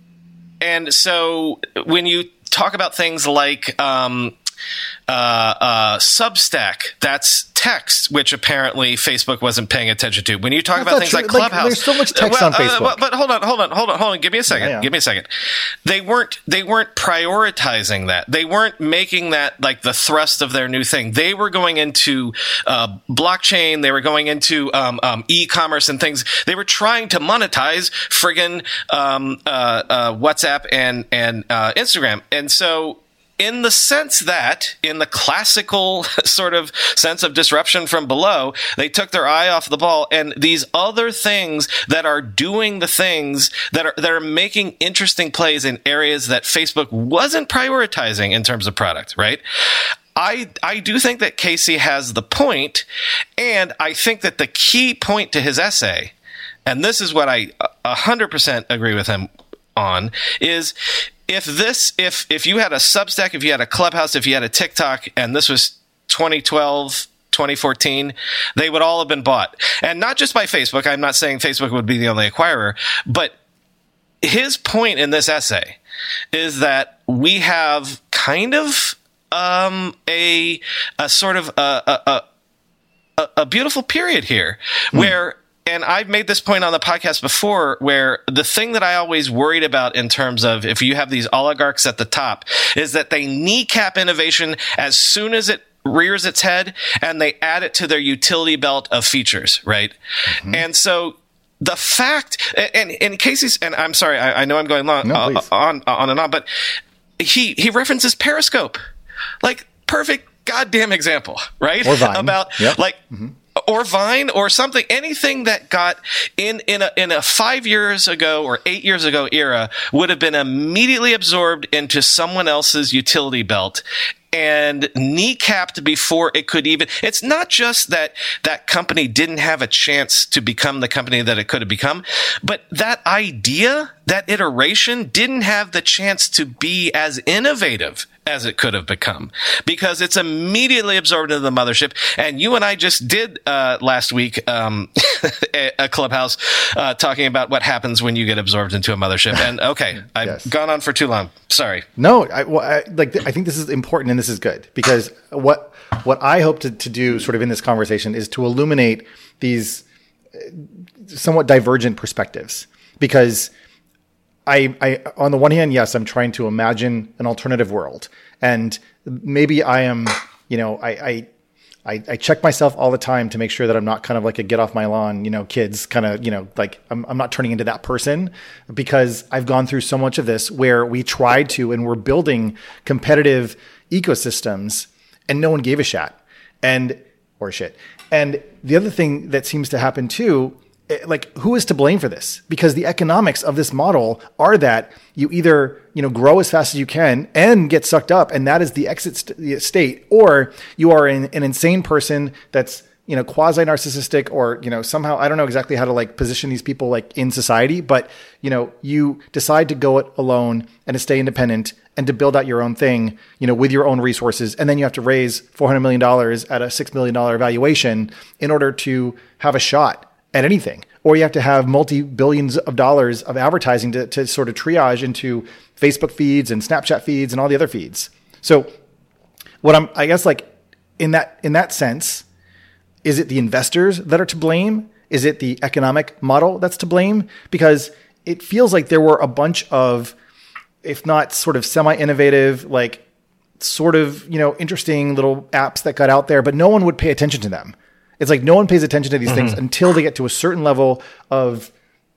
and so when you talk about things like um, uh, uh, Substack, that's text, which apparently Facebook wasn't paying attention to. When you talk That's about not things true. like Like, Clubhouse, there's so much text well, on Facebook. Uh, but, but hold on, hold on, hold on, hold on. Give me a second. Yeah, yeah. Give me a second. They weren't. They weren't prioritizing that. They weren't making that like the thrust of their new thing. They were going into uh, blockchain. They were going into um, um, e-commerce and things. They were trying to monetize friggin' um, uh, uh, WhatsApp and and uh, Instagram. And so, in the sense that, in the classical sort of sense of disruption from below, they took their eye off the ball, and these other things that are doing the things that are that are making interesting plays in areas that Facebook wasn't prioritizing in terms of product, right? I I do think that Casey has the point, and I think that the key point to his essay, and this is what I one hundred percent agree with him on, is if this, if if you had a Substack, if you had a Clubhouse, if you had a TikTok, and this was twenty twelve, twenty fourteen, they would all have been bought. And not just by Facebook. I'm not saying Facebook would be the only acquirer, but his point in this essay is that we have kind of um, a a sort of a, a, a, a beautiful period here hmm. where, and I've made this point on the podcast before, where the thing that I always worried about in terms of if you have these oligarchs at the top is that they kneecap innovation as soon as it rears its head and they add it to their utility belt of features, right? Mm-hmm. And so the fact, and in Casey's, and I'm sorry, I, I know I'm going long, no, uh, on, on and on, but he, he references Periscope, like perfect goddamn example, right? Or Vine. About yep. like, mm-hmm. or Vine or something, anything that got in, in a, in a five years ago or eight years ago era would have been immediately absorbed into someone else's utility belt and kneecapped before it could even, it's not just that that company didn't have a chance to become the company that it could have become, but that idea, that iteration didn't have the chance to be as innovative as it could have become because it's immediately absorbed into the mothership. And you and I just did uh, last week um, a Clubhouse uh, talking about what happens when you get absorbed into a mothership. And okay, I've yes. gone on for too long. Sorry. No, I, well, I, like I think this is important and this is good because what what I hope to, to do sort of in this conversation is to illuminate these somewhat divergent perspectives because I, I, on the one hand, yes, I'm trying to imagine an alternative world, and maybe I am, you know, I, I, I, I check myself all the time to make sure that I'm not kind of like a get off my lawn, you know, kids kind of, you know, like I'm, I'm not turning into that person because I've gone through so much of this where we tried to, and we're building competitive ecosystems and no one gave a shit and, or shit. And the other thing that seems to happen too, like who is to blame for this? Because the economics of this model are that you either, you know, grow as fast as you can and get sucked up, and that is the exit st- state, or you are an, an insane person that's, you know, quasi-narcissistic, or, you know, somehow, I don't know exactly how to like position these people like in society, but, you know, you decide to go it alone and to stay independent and to build out your own thing, you know, with your own resources. And then you have to raise four hundred million dollars at a six million dollars valuation in order to have a shot at anything. Or you have to have multi-billions of dollars of advertising to, to sort of triage into Facebook feeds and Snapchat feeds and all the other feeds. So what I'm, I guess like in that, in that sense, is it the investors that are to blame? Is it the economic model that's to blame? Because it feels like there were a bunch of, if not sort of semi-innovative, like sort of, you know, interesting little apps that got out there, but no one would pay attention to them. It's like no one pays attention to these mm-hmm. things until they get to a certain level of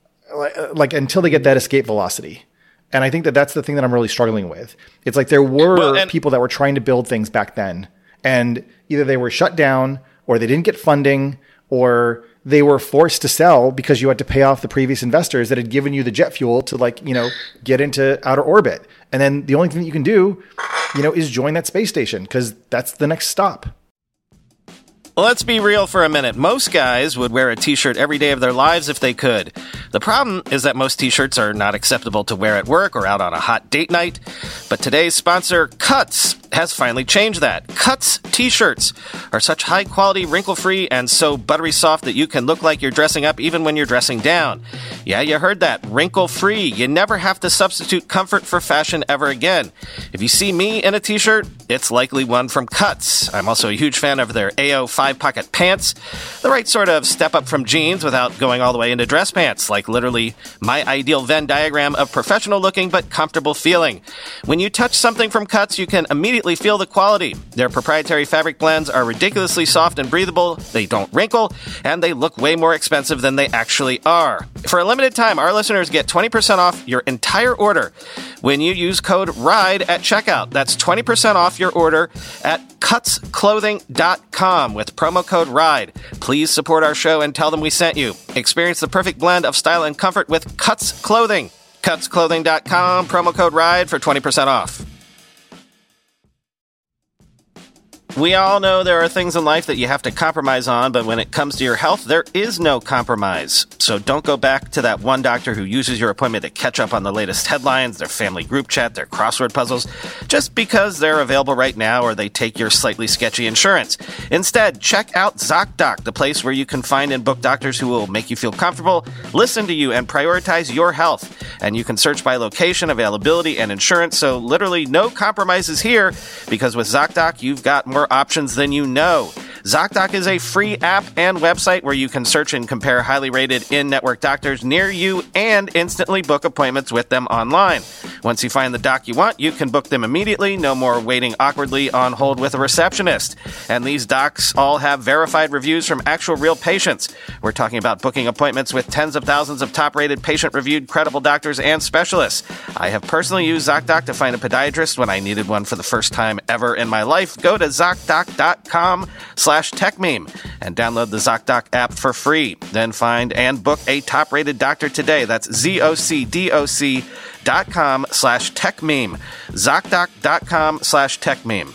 like, until they get that escape velocity. And I think that that's the thing that I'm really struggling with. It's like there were well, and- people that were trying to build things back then, and either they were shut down or they didn't get funding, or they were forced to sell because you had to pay off the previous investors that had given you the jet fuel to like, you know, get into outer orbit. And then the only thing that you can do, you know, is join that space station because that's the next stop. Let's be real for a minute. Most guys would wear a t-shirt every day of their lives if they could. The problem is that most t-shirts are not acceptable to wear at work or out on a hot date night. But today's sponsor, Cuts, has finally changed that. Cuts t-shirts are such high-quality, wrinkle-free, and so buttery soft that you can look like you're dressing up even when you're dressing down. Yeah, you heard that. Wrinkle-free. You never have to substitute comfort for fashion ever again. If you see me in a t-shirt, it's likely one from Cuts. I'm also a huge fan of their A O five-pocket pants, the right sort of step up from jeans without going all the way into dress pants, like literally my ideal Venn diagram of professional-looking but comfortable feeling. When you touch something from Cuts, you can immediately feel the quality. Their proprietary fabric blends are ridiculously soft and breathable, they don't wrinkle, and they look way more expensive than they actually are. For a limited time, our listeners get twenty percent off your entire order when you use code RIDE at checkout. That's twenty percent off your order at cuts clothing dot com with promo code RIDE. Please support our show and tell them we sent you. Experience the perfect blend of style and comfort with Cuts Clothing. cuts clothing dot com, promo code RIDE for twenty percent off. We all know there are things in life that you have to compromise on, but when it comes to your health, there is no compromise. So don't go back to that one doctor who uses your appointment to catch up on the latest headlines, their family group chat, their crossword puzzles, just because they're available right now or they take your slightly sketchy insurance. Instead, check out ZocDoc, the place where you can find and book doctors who will make you feel comfortable, listen to you, and prioritize your health. And you can search by location, availability, and insurance, so literally no compromises here, because with ZocDoc, you've got more options than you know. ZocDoc is a free app and website where you can search and compare highly rated in-network doctors near you and instantly book appointments with them online. Once you find the doc you want, you can book them immediately. No more waiting awkwardly on hold with a receptionist. And these docs all have verified reviews from actual real patients. We're talking about booking appointments with tens of thousands of top-rated, patient-reviewed, credible doctors and specialists. I have personally used ZocDoc to find a podiatrist when I needed one for the first time ever in my life. Go to ZocDoc.com slash TechMeme and download the ZocDoc app for free. Then find and book a top-rated doctor today. That's Z-O-C-D-O-C dot com slash TechMeme. ZocDoc.com slash TechMeme.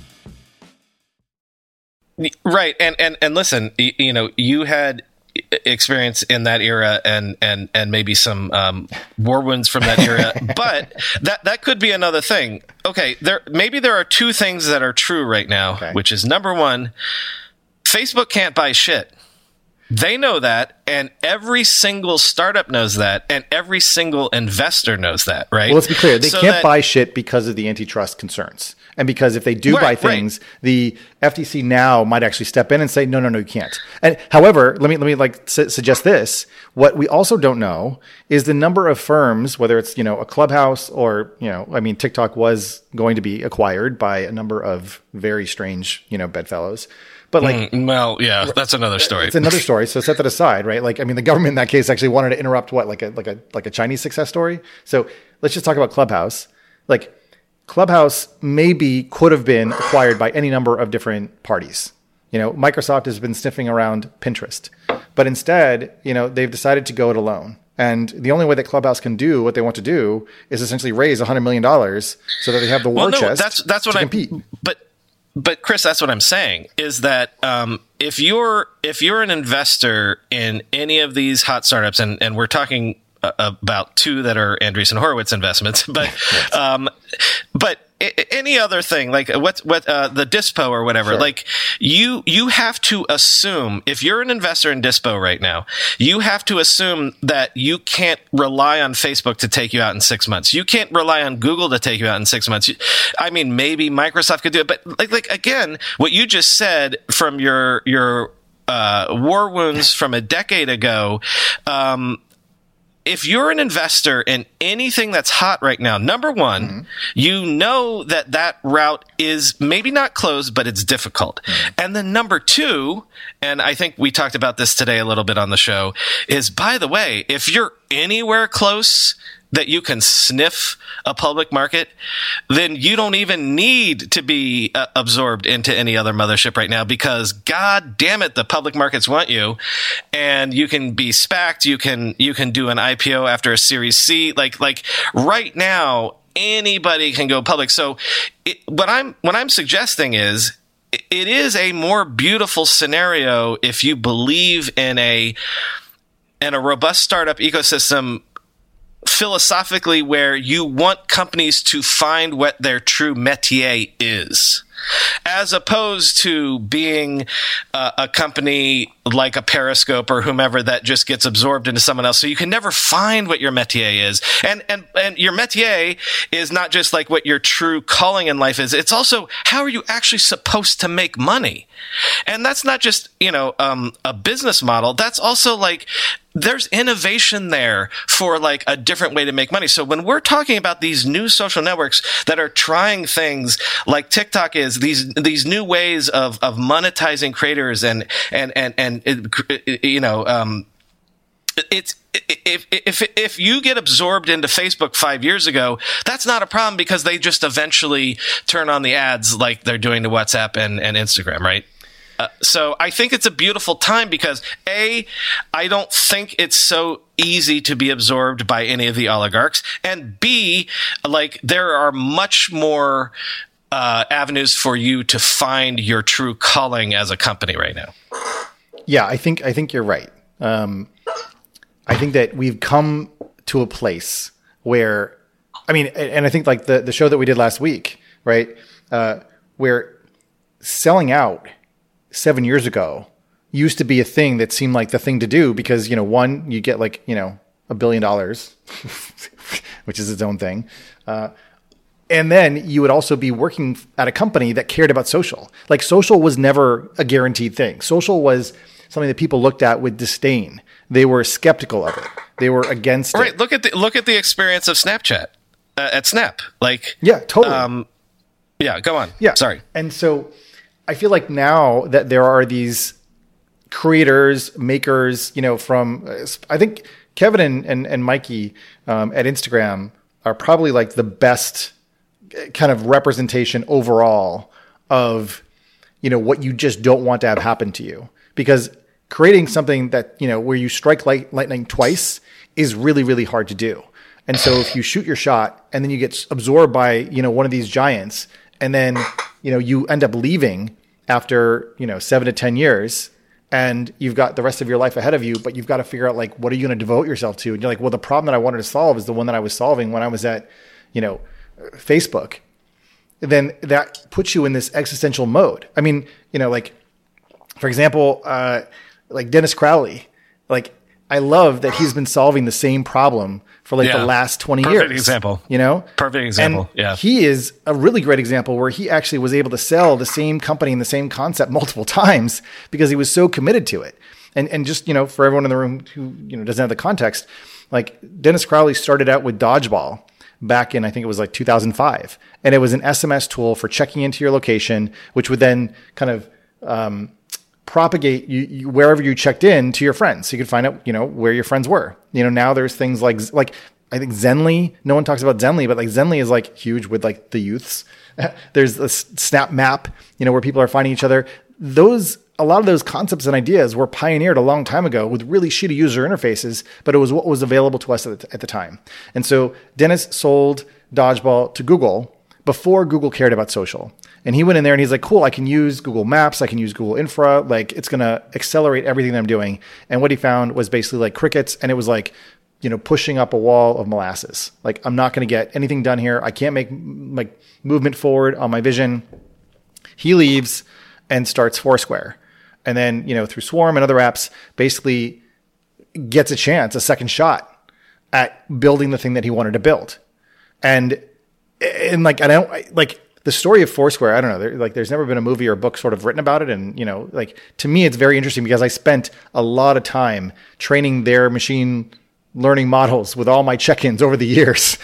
Right, and and and listen, you, you know, you had experience in that era, and and and maybe some um, war wounds from that era, but that that could be another thing. Okay, there maybe there are two things that are true right now, okay. Which is number one, Facebook can't buy shit. They know that, and every single startup knows that, and every single investor knows that, right? Well, let's be clear. They so can't that, buy shit because of the antitrust concerns. And because if they do right, buy things, right. the F T C now might actually step in and say, no, no, no, you can't. And however, let me let me like su- suggest this. What we also don't know is the number of firms, whether it's, you know, a Clubhouse or, you know, I mean, TikTok was going to be acquired by a number of very strange, you know, bedfellows. But like, mm, well, yeah, that's another story. It's another story. So set that aside, right? Like, I mean, the government in that case actually wanted to interrupt what, like a like a like a Chinese success story. So let's just talk about Clubhouse. Like, Clubhouse maybe could have been acquired by any number of different parties. You know, Microsoft has been sniffing around Pinterest, but instead, you know, they've decided to go it alone. And the only way that Clubhouse can do what they want to do is essentially raise one hundred million dollars so that they have the war well, no, chest that's, that's what to I, compete. But But Chris, that's what I'm saying is that um, if you're if you're an investor in any of these hot startups, and, and we're talking uh, about two that are Andreessen Horowitz investments, but um, but I- any other thing like what what uh, the Dispo or whatever, sure. like you you have to assume if you're an investor in Dispo right now, you have to assume that you can't rely on Facebook to take you out in six months. You can't rely on Google to take you out in six months. I mean, maybe Microsoft could do it, but like like again, what you just said from your your uh, war wounds from a decade ago. Um, If you're an investor in anything that's hot right now, number one, mm-hmm. you know that that route is maybe not closed, but it's difficult. Mm-hmm. And then number two, and I think we talked about this today a little bit on the show, is, by the way, if you're anywhere close that you can sniff a public market, then you don't even need to be uh, absorbed into any other mothership right now, because God damn it, the public markets want you, and you can be SPAC'd, you can you can do an I P O after a Series C, like like right now anybody can go public. So it, what I'm what I'm suggesting is it is a more beautiful scenario if you believe in a in a robust startup ecosystem philosophically, where you want companies to find what their true métier is, as opposed to being uh, a company like a Periscope or whomever that just gets absorbed into someone else. So you can never find what your métier is. And, and, and your métier is not just like what your true calling in life is. It's also how are you actually supposed to make money? And that's not just, you know, um, a business model. That's also like, there's innovation there for like a different way to make money. So when we're talking about these new social networks that are trying things like TikTok is, these these new ways of of monetizing creators and and and and it, you know, um, it's if if if you get absorbed into Facebook five years ago, that's not a problem because they just eventually turn on the ads like they're doing to WhatsApp and and Instagram, right? Uh, so I think it's a beautiful time because A, I don't think it's so easy to be absorbed by any of the oligarchs, and B, like there are much more uh, avenues for you to find your true calling as a company right now. Yeah, I think I think you're right. Um, I think that we've come to a place where, I mean, and I think like the the show that we did last week, right, uh, where selling out seven years ago used to be a thing that seemed like the thing to do because, you know, one, you get like, you know, a billion dollars, which is its own thing. Uh, And then you would also be working at a company that cared about social. Like social was never a guaranteed thing. Social was something that people looked at with disdain. They were skeptical of it. They were against right. it. Look at the look at the experience of Snapchat uh, at Snap. Like yeah, totally. Um, yeah, go on. Yeah, sorry. And so I feel like now that there are these creators, makers, you know, from I think Kevin and and, and Mikey um, at Instagram are probably like the best kind of representation overall of, you know, what you just don't want to have happen to you. Because creating something that, you know, where you strike light, lightning twice is really, really hard to do. And so if you shoot your shot and then you get absorbed by, you know, one of these giants, and then, you know, you end up leaving after, you know, seven to ten years, and you've got the rest of your life ahead of you, but you've got to figure out, like, what are you going to devote yourself to? And you're like, well, the problem that I wanted to solve is the one that I was solving when I was at, you know, Facebook. Then that puts you in this existential mode. I mean, you know, like, for example, uh, like Dennis Crowley, like, I love that he's been solving the same problem for like yeah. the last twenty Perfect years. Perfect example. You know? Perfect example. And yeah. he is a really great example where he actually was able to sell the same company and the same concept multiple times because he was so committed to it. And and just, you know, for everyone in the room who, you know, doesn't have the context, like Dennis Crowley started out with Dodgeball back in, I think it was like two thousand five. And it was an S M S tool for checking into your location, which would then kind of, um, propagate you, you wherever you checked in to your friends. So you could find out, you know, where your friends were. You know, now there's things like, like I think Zenly, no one talks about Zenly, but like Zenly is like huge with like the youths. There's a Snap Map, you know, where people are finding each other. Those, a lot of those concepts and ideas were pioneered a long time ago with really shitty user interfaces, but it was what was available to us at the, at the time. And so Dennis sold Dodgeball to Google before Google cared about social. And he went in there and he's like, cool, I can use Google Maps. I can use Google Infra. Like, it's going to accelerate everything that I'm doing. And what he found was basically like crickets. And it was like, you know, pushing up a wall of molasses. Like, I'm not going to get anything done here. I can't make like movement forward on my vision. He leaves and starts Foursquare. And then, you know, through Swarm and other apps, basically gets a chance, a second shot at building the thing that he wanted to build. And, and like, I don't like, the story of Foursquare, I don't know, there, like there's never been a movie or a book sort of written about it. And, you know, like to me, it's very interesting because I spent a lot of time training their machine learning models with all my check-ins over the years,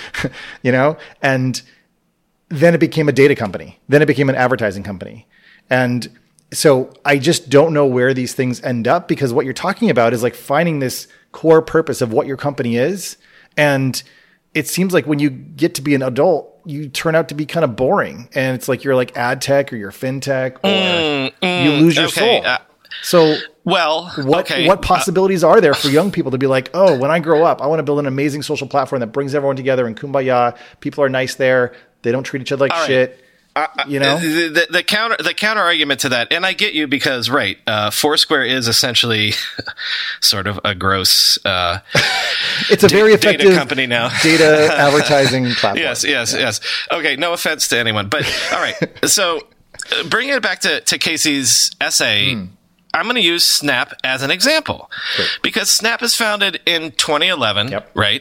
you know, and then it became a data company. Then it became an advertising company. And so I just don't know where these things end up because what you're talking about is like finding this core purpose of what your company is. And it seems like when you get to be an adult, you turn out to be kind of boring. And it's like you're like ad tech or you're fintech or mm, mm, you lose your okay. soul. Uh, so well, what, okay. what possibilities uh, are there for young people to be like, oh, when I grow up, I want to build an amazing social platform that brings everyone together and kumbaya. People are nice there. They don't treat each other like right. shit. Uh, you know, the, the, the counter the counter argument to that, and I get you because right, uh, Foursquare is essentially sort of a gross. Uh, it's a very d- effective data company now, data advertising platform. Yes, yes, yeah. yes. Okay, no offense to anyone, but all right. So uh, bringing it back to to Casey's essay. Mm. I'm going to use Snap as an example Great. because Snap is founded in twenty eleven, yep. right?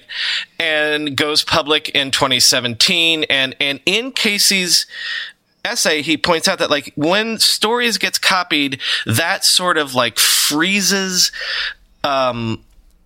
And goes public in twenty seventeen. And, and in Casey's essay, he points out that like when Stories gets copied, that sort of like freezes, um,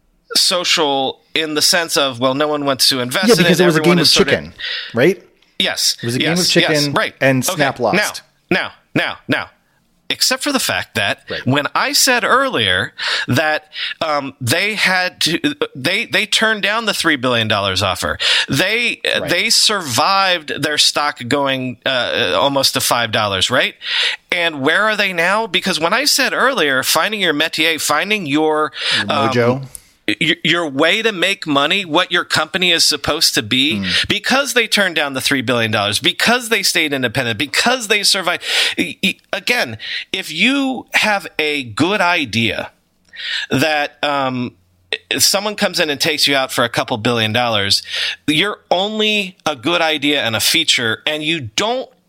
social in the sense of, well, no one wants to invest yeah, in it. Yeah, because it was a game of chicken, of, right? Yes. It was a yes, game of chicken, yes, right. and Snap okay. lost. Now, now, now, now. Except for the fact that right. when I said earlier that um, they had to, they they turned down the three billion dollars offer. They right. they survived their stock going uh, almost to five dollars, right? And where are they now? Because when I said earlier, finding your métier, finding your mojo. Um, your way to make money, what your company is supposed to be, mm. because they turned down the three billion dollars, because they stayed independent, because they survived. Again, if you have a good idea that um, if someone comes in and takes you out for a couple billion dollars, you're only a good idea and a feature, and you don't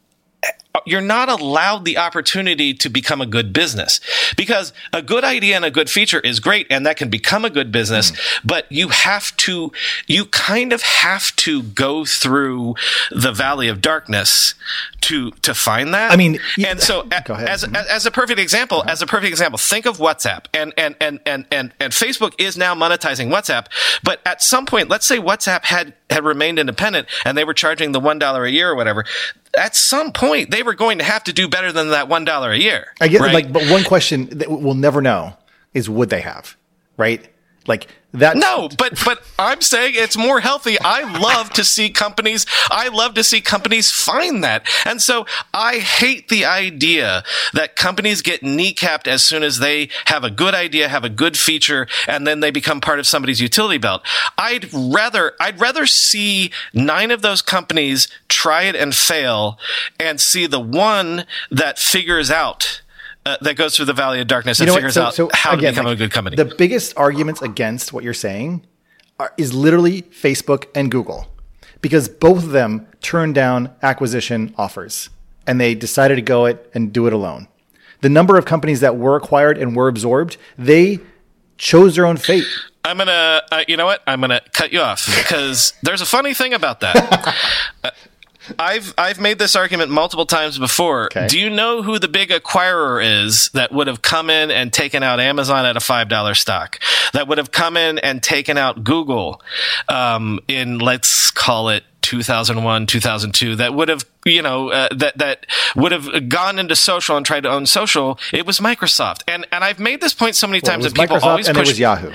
you're not allowed the opportunity to become a good business, because a good idea and a good feature is great and that can become a good business. Mm. But you have to, you kind of have to go through the valley of darkness to, to find that. I mean, and so go ahead. as, as, as a perfect example, uh-huh. as a perfect example, think of WhatsApp, and, and, and, and, and, and Facebook is now monetizing WhatsApp. But at some point, let's say WhatsApp had, had remained independent and they were charging the one dollar a year or whatever. At some point, they were going to have to do better than that one dollar a year. I get right? like, but one question that we'll never know is, would they have, right? Like that. No, but, but I'm saying it's more healthy. I love to see companies, I love to see companies find that. And so I hate the idea that companies get kneecapped as soon as they have a good idea, have a good feature, and then they become part of somebody's utility belt. I'd rather, I'd rather see nine of those companies try it and fail and see the one that figures out Uh, that goes through the valley of darkness and figures so, out so how again, to become like, a good company. The biggest arguments against what you're saying are, is literally Facebook and Google, because both of them turned down acquisition offers and they decided to go it and do it alone. The number of companies that were acquired and were absorbed, they chose their own fate. I'm going to, uh, you know what? I'm going to cut you off because there's a funny thing about that. uh, I've I've made this argument multiple times before. Okay. Do you know who the big acquirer is that would have come in and taken out Amazon at a five dollar stock? That would have come in and taken out Google um, in, let's call it, two thousand one, two thousand two, that would have, you know, uh, that, that would have gone into social and tried to own social. It was Microsoft. And, and I've made this point so many Well, times it was that people Microsoft always and push. it was Yahoo.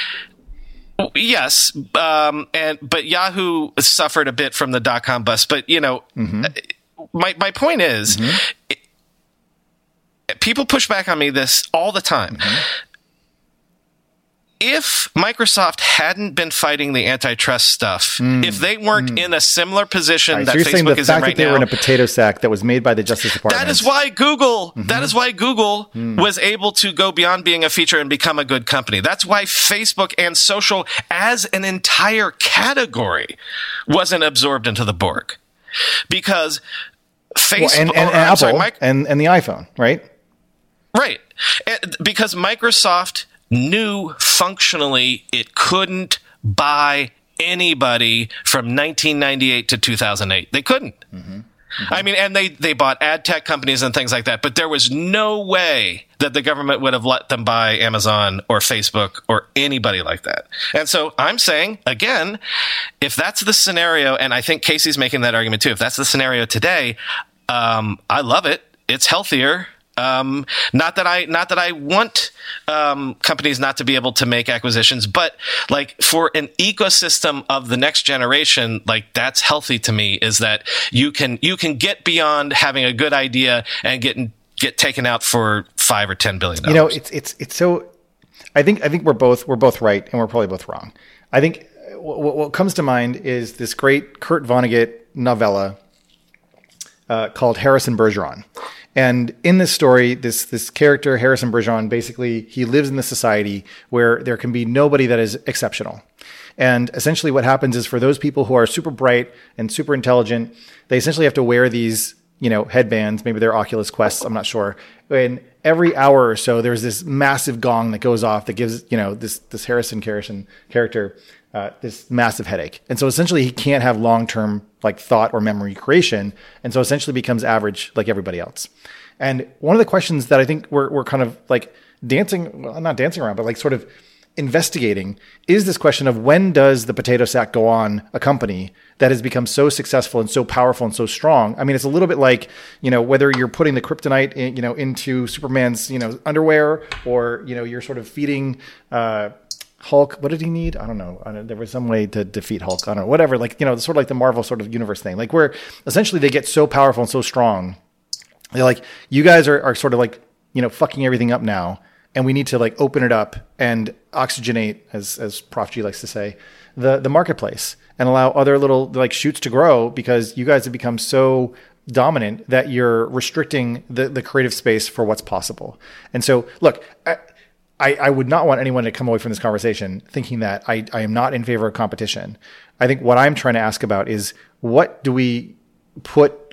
Yes. Um, and, but Yahoo suffered a bit from the dot-com bust. But, you know, mm-hmm. my, my point is, mm-hmm. it, people push back on me this all the time. Mm-hmm. If Microsoft hadn't been fighting the antitrust stuff, mm, if they weren't mm. in a similar position right, that so you're Facebook saying the is fact in right that they now, were in a potato sack that was made by the Justice Department. That is why Google, mm-hmm. that is why Google mm. was able to go beyond being a feature and become a good company. That's why Facebook and social as an entire category wasn't absorbed into the Borg. Because Facebook well, and, and, and or, Apple sorry, Mike, and, and the iPhone, right? Right. And because Microsoft knew functionally it couldn't buy anybody from nineteen ninety-eight to two thousand eight. They couldn't. Mm-hmm. Mm-hmm. I mean, and they, they bought ad tech companies and things like that, but there was no way that the government would have let them buy Amazon or Facebook or anybody like that. And so I'm saying, again, if that's the scenario, and I think Casey's making that argument too, if that's the scenario today, um, I love it. It's healthier. Um, not that I, not that I want, um, companies not to be able to make acquisitions, but like for an ecosystem of the next generation, like that's healthy to me, is that you can, you can get beyond having a good idea and get, get taken out for five or ten billion dollars. You know, it's, it's, it's so, I think, I think we're both, we're both right and we're probably both wrong. I think what, what comes to mind is this great Kurt Vonnegut novella, uh, called Harrison Bergeron. And in this story, this this character, Harrison Bergeron, basically, he lives in this society where there can be nobody that is exceptional. And essentially what happens is for those people who are super bright and super intelligent, they essentially have to wear these, you know, headbands, maybe they're Oculus Quests, I'm not sure. And every hour or so, there's this massive gong that goes off that gives, you know, this this Harrison Harrison character uh, this massive headache. And so essentially he can't have long-term like thought or memory creation. And so essentially becomes average like everybody else. And one of the questions that I think we're, we're kind of like dancing, well, not dancing around, but like sort of investigating is this question of when does the potato sack go on a company that has become so successful and so powerful and so strong? I mean, it's a little bit like, you know, whether you're putting the kryptonite in, you know, into Superman's, you know, underwear, or, you know, you're sort of feeding, uh, Hulk, what did he need? I don't know. I don't, there was some way to defeat Hulk. I don't know. Whatever. Like, you know, sort of like the Marvel sort of universe thing, like where essentially they get so powerful and so strong. They're like, you guys are, are sort of like, you know, fucking everything up now. And we need to like open it up and oxygenate, as, as Prof G likes to say, the, the marketplace and allow other little like shoots to grow, because you guys have become so dominant that you're restricting the, the creative space for what's possible. And so, look, I, I, I would not want anyone to come away from this conversation thinking that I, I am not in favor of competition. I think what I'm trying to ask about is, what do we put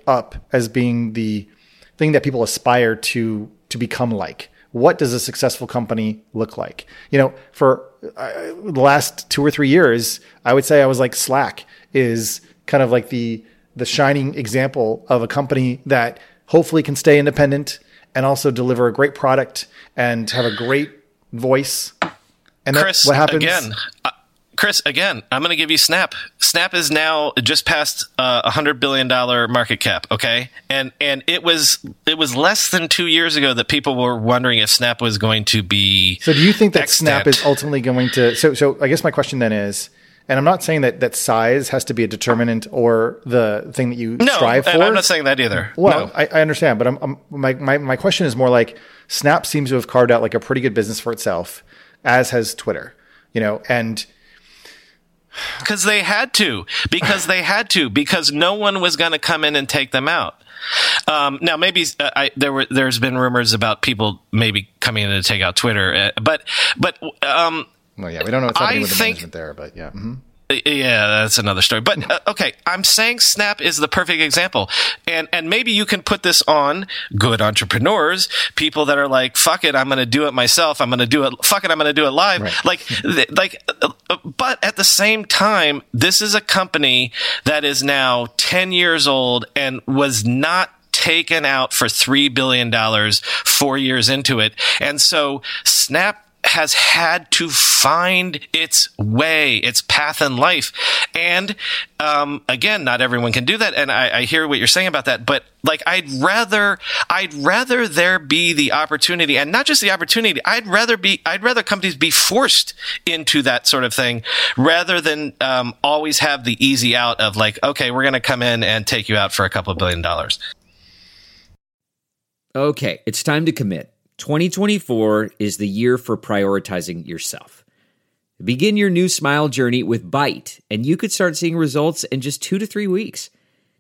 up as being the thing that people aspire to to become like. What does a successful company look like? You know, for uh, the last two or three years, I would say I was like Slack is kind of like the the shining example of a company that hopefully can stay independent and also deliver a great product and have a great voice. And Chris, that's what happens again. Uh, Chris, again, I'm going to give you Snap. Snap is now just past uh, a hundred billion dollar market cap. Okay, and and it was it was less than two years ago that people were wondering if Snap was going to be. So, do you think that extant. Snap is ultimately going to? So, so I guess my question then is, and I'm not saying that that size has to be a determinant or the thing that you no, strive for. No, I'm not saying that either. Well, no. I, I understand, but I'm, I'm, my my my question is more like Snap seems to have carved out like a pretty good business for itself, as has Twitter. You know, and. Because they had to, because they had to, because no one was going to come in and take them out. Um, now, maybe uh, I, there were there's been rumors about people maybe coming in to take out Twitter, uh, but but um, well, yeah, we don't know what's happening I with the think, management there, but yeah. Mm-hmm. Yeah, that's another story. But uh, okay, I'm saying Snap is the perfect example. And and maybe you can put this on good entrepreneurs, people that are like, fuck it, I'm going to do it myself. I'm going to do it. Fuck it, I'm going to do it live. Right. Like, like, uh, but at the same time, this is a company that is now ten years old and was not taken out for three billion dollars four years into it. And so Snap has had to find its way, its path in life. And, um, again, not everyone can do that. And I, I hear what you're saying about that, but like, I'd rather, I'd rather there be the opportunity, and not just the opportunity. I'd rather be, I'd rather companies be forced into that sort of thing rather than, um, always have the easy out of like, okay, we're going to come in and take you out for a couple of billion dollars. Okay. It's time to commit. twenty twenty-four is the year for prioritizing yourself. Begin your new smile journey with Byte, and you could start seeing results in just two to three weeks.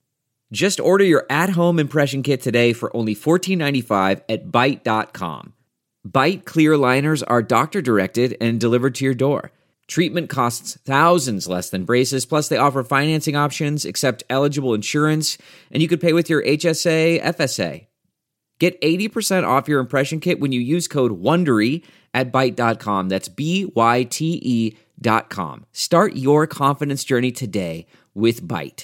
Just order your at-home impression kit today for only fourteen ninety-five at byte dot com. Byte clear liners are doctor-directed and delivered to your door. Treatment costs thousands less than braces, plus they offer financing options, accept eligible insurance, and you could pay with your H S A, F S A. Get eighty percent off your impression kit when you use code WONDERY at byte dot com. That's B Y T E dot com. Start your confidence journey today with Byte.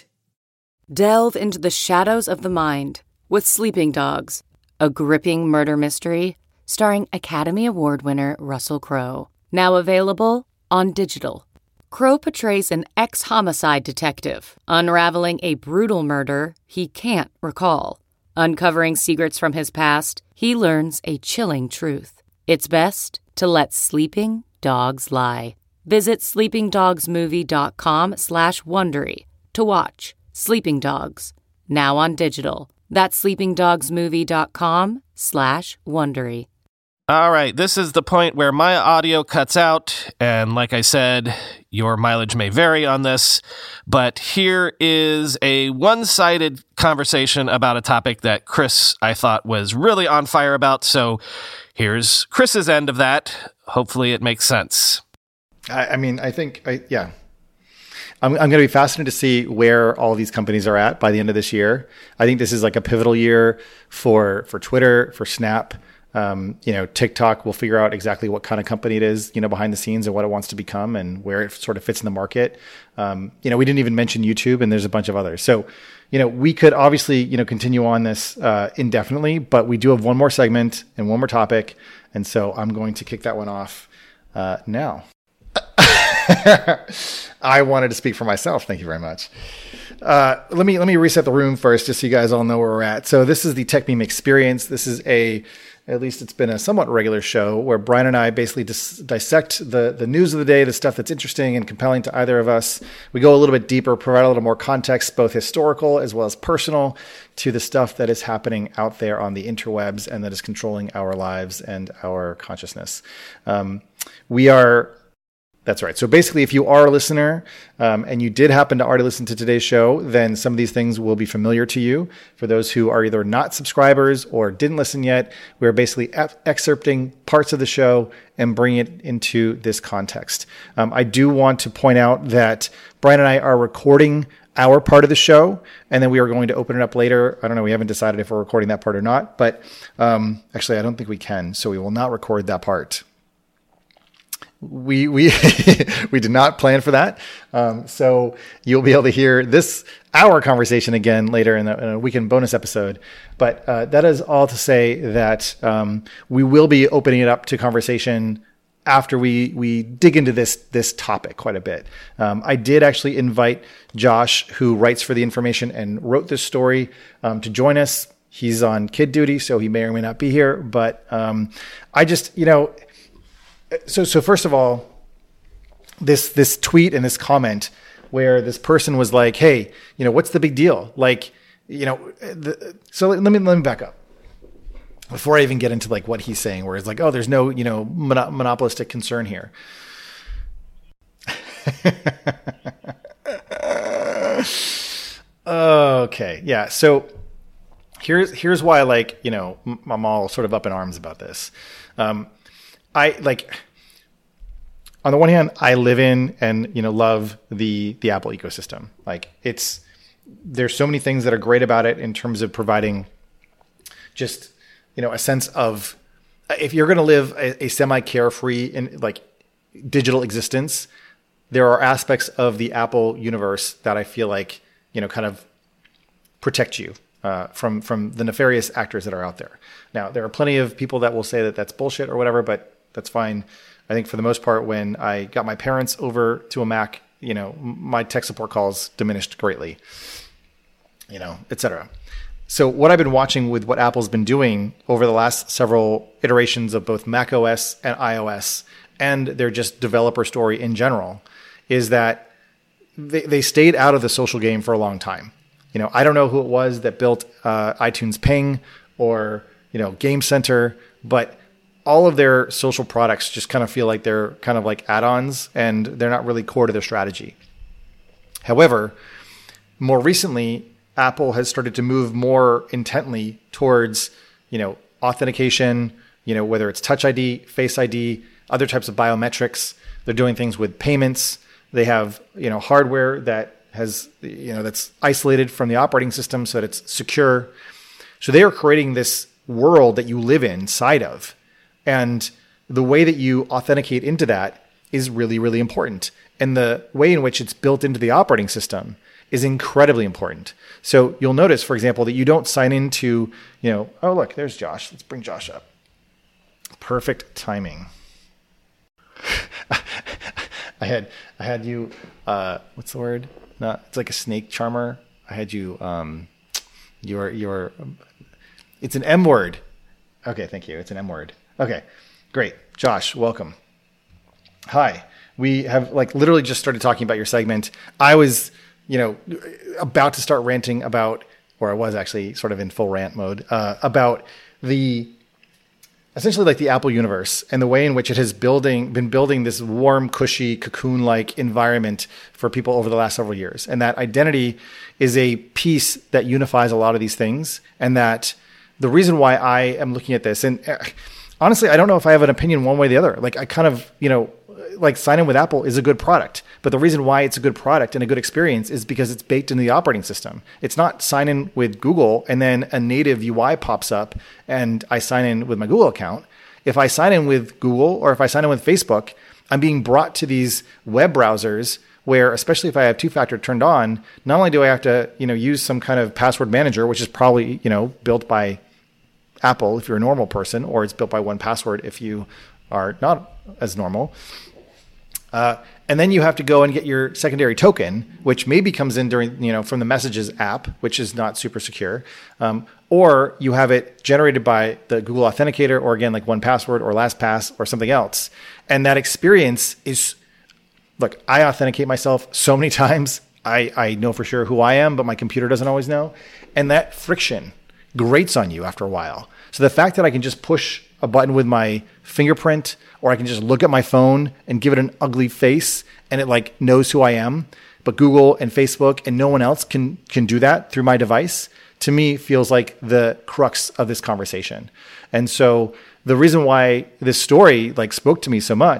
Delve into the shadows of the mind with Sleeping Dogs, a gripping murder mystery starring Academy Award winner Russell Crowe. Now available on digital. Crowe portrays an ex-homicide detective unraveling a brutal murder he can't recall. Uncovering secrets from his past, he learns a chilling truth. It's best to let sleeping dogs lie. Visit sleepingdogsmovie.com slash Wondery to watch Sleeping Dogs, now on digital. That's sleepingdogsmovie.com slash Wondery. All right, this is the point where my audio cuts out, and like I said, your mileage may vary on this, but here is a one-sided conversation about a topic that Chris, I thought, was really on fire about, so here's Chris's end of that. Hopefully it makes sense. I, I mean, I think, I, yeah. I'm, I'm going to be fascinated to see where all these companies are at by the end of this year. I think this is like a pivotal year for for Twitter, for Snap. Um, you know, TikTok will figure out exactly what kind of company it is, you know, behind the scenes and what it wants to become and where it sort of fits in the market. Um, you know, we didn't even mention YouTube, and there's a bunch of others. So, you know, we could obviously, you know, continue on this uh, indefinitely, but we do have one more segment and one more topic. And so I'm going to kick that one off uh, now. I wanted to speak for myself. Thank you very much. Uh, let me, let me reset the room first, just so you guys all know where we're at. So this is the Tech Meme Experience. This is a, at least it's been a somewhat regular show where Brian and I basically dis- dissect the, the news of the day, the stuff that's interesting and compelling to either of us. We go a little bit deeper, provide a little more context, both historical as well as personal, to the stuff that is happening out there on the interwebs and that is controlling our lives and our consciousness. Um, we are... That's right. So basically, if you are a listener um, and you did happen to already listen to today's show, then some of these things will be familiar to you. For those who are either not subscribers or didn't listen yet, we're basically ex- excerpting parts of the show and bringing it into this context. Um, I do want to point out that Brian and I are recording our part of the show, and then we are going to open it up later. I don't know. We haven't decided if we're recording that part or not, but um, actually, I don't think we can. So we will not record that part. We we we did not plan for that. Um, so you'll be able to hear this our conversation again later in a, in a weekend bonus episode. But uh, that is all to say that um, we will be opening it up to conversation after we we dig into this this topic quite a bit. Um, I did actually invite Josh, who writes for The Information and wrote this story, um, to join us. He's on kid duty, so he may or may not be here. But um, I just, you know, so so first of all, this this tweet and this comment where this person was like, "Hey, you know, what's the big deal?" Like, you know, the, so let me let me back up. Before I even get into like what he's saying, where it's like, oh, there's no, you know, mono- monopolistic concern here. Okay. Yeah. So here's, here's why, like, you know, I'm all sort of up in arms about this. Um, I like, on the one hand, I live in and, you know, love the, the Apple ecosystem. Like it's, there's so many things that are great about it in terms of providing just, you know, a sense of, if you're going to live a, a semi-carefree in like digital existence, there are aspects of the Apple universe that I feel like, you know, kind of protect you uh, from from the nefarious actors that are out there. Now, there are plenty of people that will say that that's bullshit or whatever, but that's fine. I think for the most part, when I got my parents over to a Mac, you know, my tech support calls diminished greatly, you know, et cetera. So what I've been watching with what Apple's been doing over the last several iterations of both macOS and iOS and their just developer story in general is that they, they stayed out of the social game for a long time. You know, I don't know who it was that built uh, iTunes Ping or, you know, Game Center, but all of their social products just kind of feel like they're kind of like add-ons and they're not really core to their strategy. However, more recently, Apple has started to move more intently towards, you know, authentication, you know, whether it's Touch I D, Face I D, other types of biometrics. They're doing things with payments. They have, you know, hardware that has, you know, that's isolated from the operating system so that it's secure. So they are creating this world that you live inside of. And the way that you authenticate into that is really, really important. And the way in which it's built into the operating system is incredibly important. So you'll notice, for example, that you don't sign into, you know, oh, look, there's Josh. Let's bring Josh up. Perfect timing. I had, I had you, uh, what's the word? No, it's like a snake charmer. I had you, um, your, your, it's an M word. Okay. Thank you. It's an M word. Okay, great. Josh, welcome. Hi. We have like literally just started talking about your segment. I was, you know, about to start ranting about, or I was actually sort of in full rant mode, uh, about the, essentially like the Apple universe and the way in which it has building been building this warm, cushy, cocoon-like environment for people over the last several years. And that identity is a piece that unifies a lot of these things. And that the reason why I am looking at this, and honestly, I don't know if I have an opinion one way or the other. Like I kind of, you know, like sign in with Apple is a good product, but the reason why it's a good product and a good experience is because it's baked into the operating system. It's not sign in with Google and then a native U I pops up and I sign in with my Google account. If I sign in with Google or if I sign in with Facebook, I'm being brought to these web browsers where, especially if I have two-factor turned on, not only do I have to, you know, use some kind of password manager, which is probably, you know, built by Apple if you're a normal person, or it's built by one Password if you are not as normal. Uh, and then you have to go and get your secondary token, which maybe comes in during, you know, from the Messages app, which is not super secure. Um, or you have it generated by the Google Authenticator, or again, like one Password or LastPass or something else. And that experience is, look, I authenticate myself so many times. I, I know for sure who I am, but my computer doesn't always know. And that friction grates on you after a while. So the fact that I can just push a button with my fingerprint, or I can just look at my phone and give it an ugly face and it like knows who I am, but Google and Facebook and no one else can can do that through my device, to me feels like the crux of this conversation. And so the reason why this story like spoke to me so much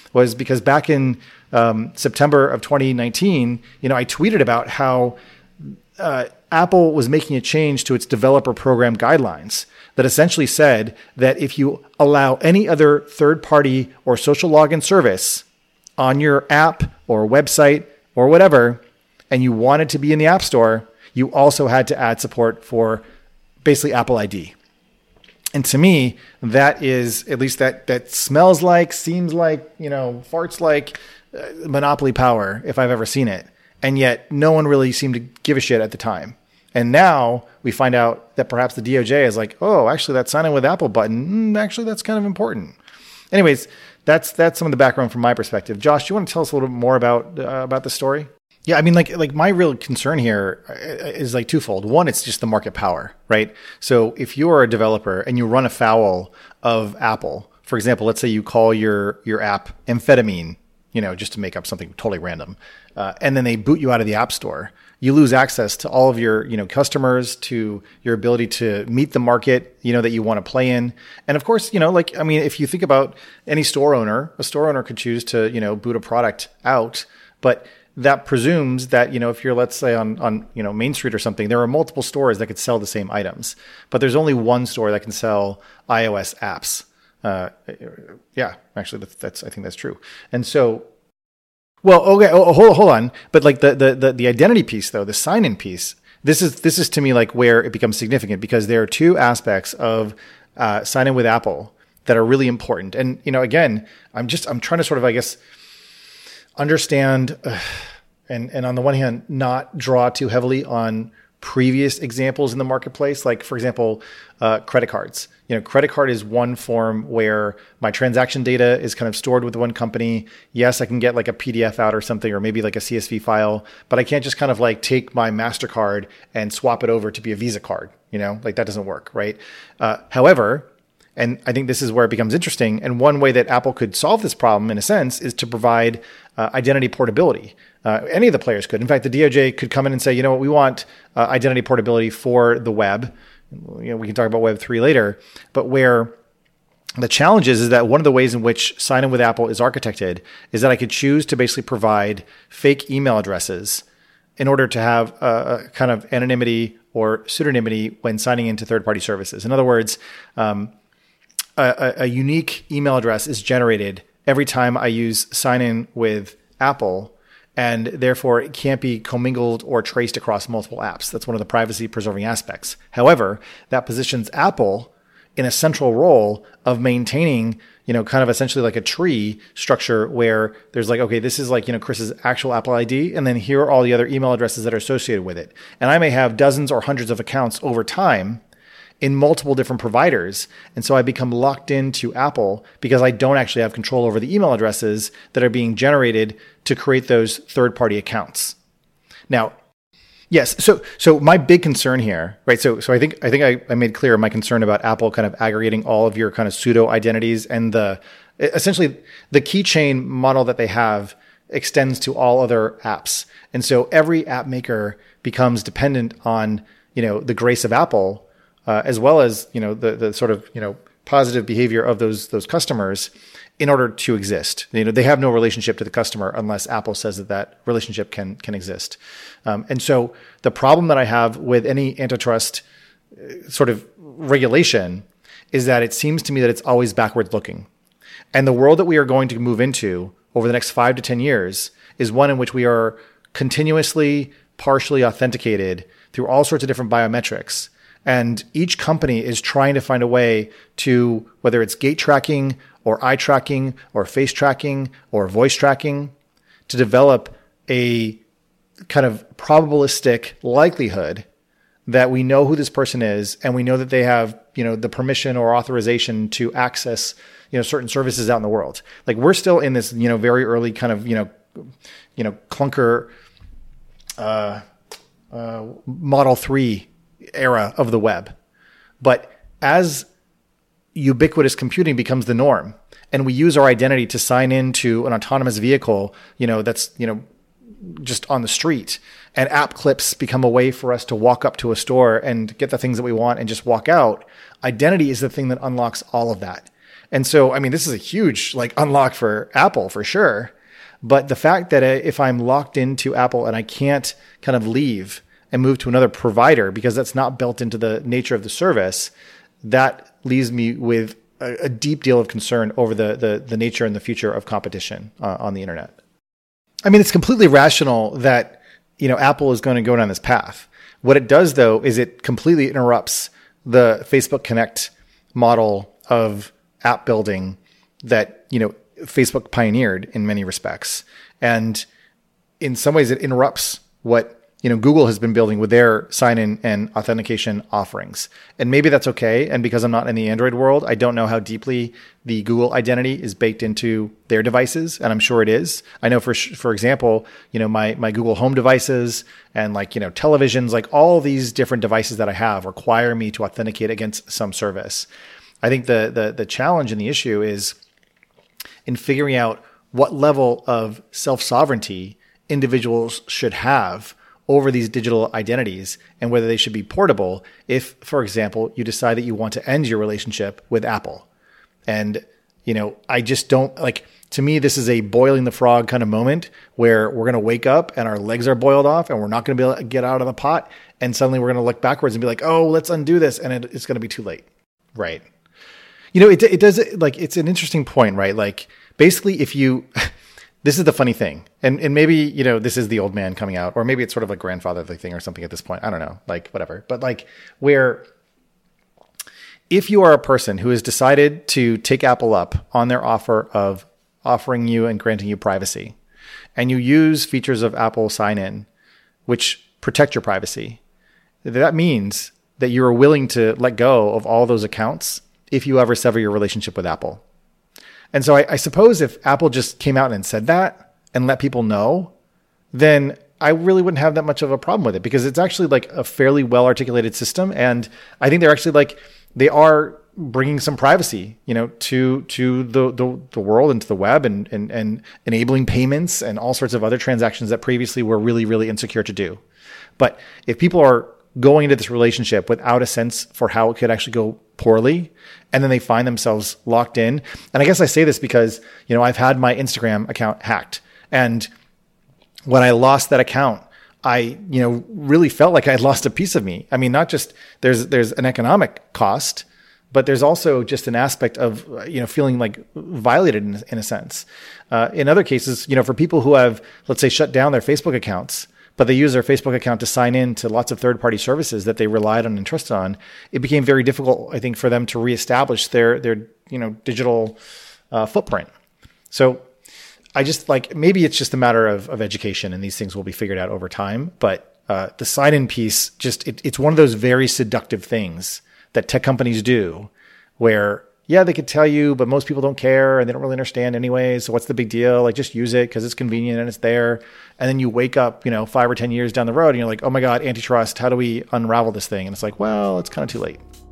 was because back in um, September of twenty nineteen, you know, I tweeted about how uh, Apple was making a change to its developer program guidelines that essentially said that if you allow any other third-party or social login service on your app or website or whatever, and you wanted to be in the App Store, you also had to add support for basically Apple I D. And to me, that is, at least that that smells like, seems like, you know, farts like uh, monopoly power if I've ever seen it. And yet no one really seemed to give a shit at the time. And now we find out that perhaps the D O J is like, oh, actually that sign in with Apple button, mm, actually that's kind of important. Anyways, that's that's some of the background from my perspective. Josh, do you want to tell us a little bit more about uh, about the story? Yeah, I mean, like, like my real concern here is like twofold. One, it's just the market power, right? So if you're a developer and you run afoul of Apple, for example, let's say you call your your app amphetamine, you know, just to make up something totally random, uh, and then they boot you out of the App Store, you lose access to all of your, you know, customers, to your ability to meet the market, you know, that you want to play in. And of course, you know, like, I mean, if you think about any store owner, a store owner could choose to, you know, boot a product out, but that presumes that, you know, if you're, let's say on, on, you know, Main Street or something, there are multiple stores that could sell the same items, but there's only one store that can sell iOS apps. Uh, yeah, actually that's, that's, I think that's true. And so, well, okay, oh, hold, hold on. But like the, the, the, the identity piece though, the sign-in piece, this is, this is to me like where it becomes significant, because there are two aspects of, uh, sign in with Apple that are really important. And, you know, again, I'm just, I'm trying to sort of, I guess, understand, uh, and, and on the one hand, not draw too heavily on previous examples in the marketplace. Like, for example, uh, credit cards. You know, credit card is one form where my transaction data is kind of stored with one company. Yes, I can get like a P D F out or something, or maybe like a C S V file, but I can't just kind of like take my MasterCard and swap it over to be a Visa card. You know, like that doesn't work, right? Uh, however, and I think this is where it becomes interesting. And one way that Apple could solve this problem, in a sense, is to provide uh, identity portability. Uh, any of the players could. In fact, the D O J could come in and say, you know what, we want uh, identity portability for the web. You know, we can talk about Web three later. But where the challenge is, is that one of the ways in which sign-in with Apple is architected is that I could choose to basically provide fake email addresses in order to have a, a kind of anonymity or pseudonymity when signing into third-party services. In other words, um, A, a unique email address is generated every time I use sign in with Apple, and therefore it can't be commingled or traced across multiple apps. That's one of the privacy preserving aspects. However, that positions Apple in a central role of maintaining, you know, kind of essentially like a tree structure where there's like, okay, this is like, you know, Chris's actual Apple I D, and then here are all the other email addresses that are associated with it. And I may have dozens or hundreds of accounts over time in multiple different providers. And so I become locked into Apple because I don't actually have control over the email addresses that are being generated to create those third-party accounts. Now, yes, so so my big concern here, right? So so I think I think I, I made clear my concern about Apple kind of aggregating all of your kind of pseudo identities, and the essentially the keychain model that they have extends to all other apps. And so every app maker becomes dependent on, you know, the grace of Apple, Uh, as well as, you know, the the sort of, you know, positive behavior of those those customers in order to exist. You know, they have no relationship to the customer unless Apple says that that relationship can can exist. Um, and so the problem that I have with any antitrust uh, sort of regulation is that it seems to me that it's always backward looking. And the world that we are going to move into over the next five to ten years is one in which we are continuously partially authenticated through all sorts of different biometrics. And each company is trying to find a way to, whether it's gait tracking or eye tracking or face tracking or voice tracking, to develop a kind of probabilistic likelihood that we know who this person is, and we know that they have, you know, the permission or authorization to access, you know, certain services out in the world. Like, we're still in this, you know, very early kind of, you know, you know, clunker uh, uh, Model three era of the web. But as ubiquitous computing becomes the norm, and we use our identity to sign into an autonomous vehicle, you know, that's, you know, just on the street, and app clips become a way for us to walk up to a store and get the things that we want and just walk out, identity is the thing that unlocks all of that. And so, I mean, this is a huge like unlock for Apple for sure. But the fact that if I'm locked into Apple and I can't kind of leave and move to another provider because that's not built into the nature of the service, that leaves me with a, a deep deal of concern over the, the, the nature and the future of competition uh, on the internet. I mean, it's completely rational that, you know, Apple is going to go down this path. What it does, though, is it completely interrupts the Facebook Connect model of app building that, you know, Facebook pioneered in many respects. And in some ways, it interrupts what, you know, Google has been building with their sign-in and authentication offerings. And maybe that's okay. And because I'm not in the Android world, I don't know how deeply the Google identity is baked into their devices. And I'm sure it is. I know for, for example, you know, my, my Google Home devices and like, you know, televisions, like all these different devices that I have require me to authenticate against some service. I think the, the, the challenge and the issue is in figuring out what level of self-sovereignty individuals should have over these digital identities and whether they should be portable if, for example, you decide that you want to end your relationship with Apple. And, you know, I just don't like, to me, this is a boiling the frog kind of moment where we're going to wake up and our legs are boiled off and we're not going to be able to get out of the pot. And suddenly we're going to look backwards and be like, oh, let's undo this. And it, it's going to be too late. Right. You know, it, it does like, it's an interesting point, right? Like basically if you, this is the funny thing. And and maybe, you know, this is the old man coming out, or maybe it's sort of a grandfatherly thing or something at this point. I don't know, like whatever. But like where if you are a person who has decided to take Apple up on their offer of offering you and granting you privacy, and you use features of Apple sign-in, which protect your privacy, that means that you are willing to let go of all those accounts if you ever sever your relationship with Apple. And so I, I suppose if Apple just came out and said that and let people know, then I really wouldn't have that much of a problem with it because it's actually like a fairly well articulated system. And I think they're actually like, they are bringing some privacy, you know, to, to the, the, the world and to the web and, and, and enabling payments and all sorts of other transactions that previously were really, really insecure to do. But if people are going into this relationship without a sense for how it could actually go poorly, and then they find themselves locked in. And I guess I say this because, you know, I've had my Instagram account hacked. And when I lost that account, I, you know, really felt like I had lost a piece of me. I mean, not just there's, there's an economic cost, but there's also just an aspect of, you know, feeling like violated in, in a sense. Uh, in other cases, you know, for people who have, let's say, shut down their Facebook accounts, but they use their Facebook account to sign in to lots of third-party services that they relied on and trusted on, it became very difficult, I think, for them to reestablish their, their you know, digital uh, footprint. So I just like, maybe it's just a matter of, of education and these things will be figured out over time. But uh, the sign-in piece, just it, it's one of those very seductive things that tech companies do where, yeah, they could tell you, but most people don't care and they don't really understand anyway. So what's the big deal? Like just use it because it's convenient and it's there. And then you wake up, you know, five or ten years down the road and you're like, oh my God, antitrust, how do we unravel this thing? And it's like, well, it's kind of too late.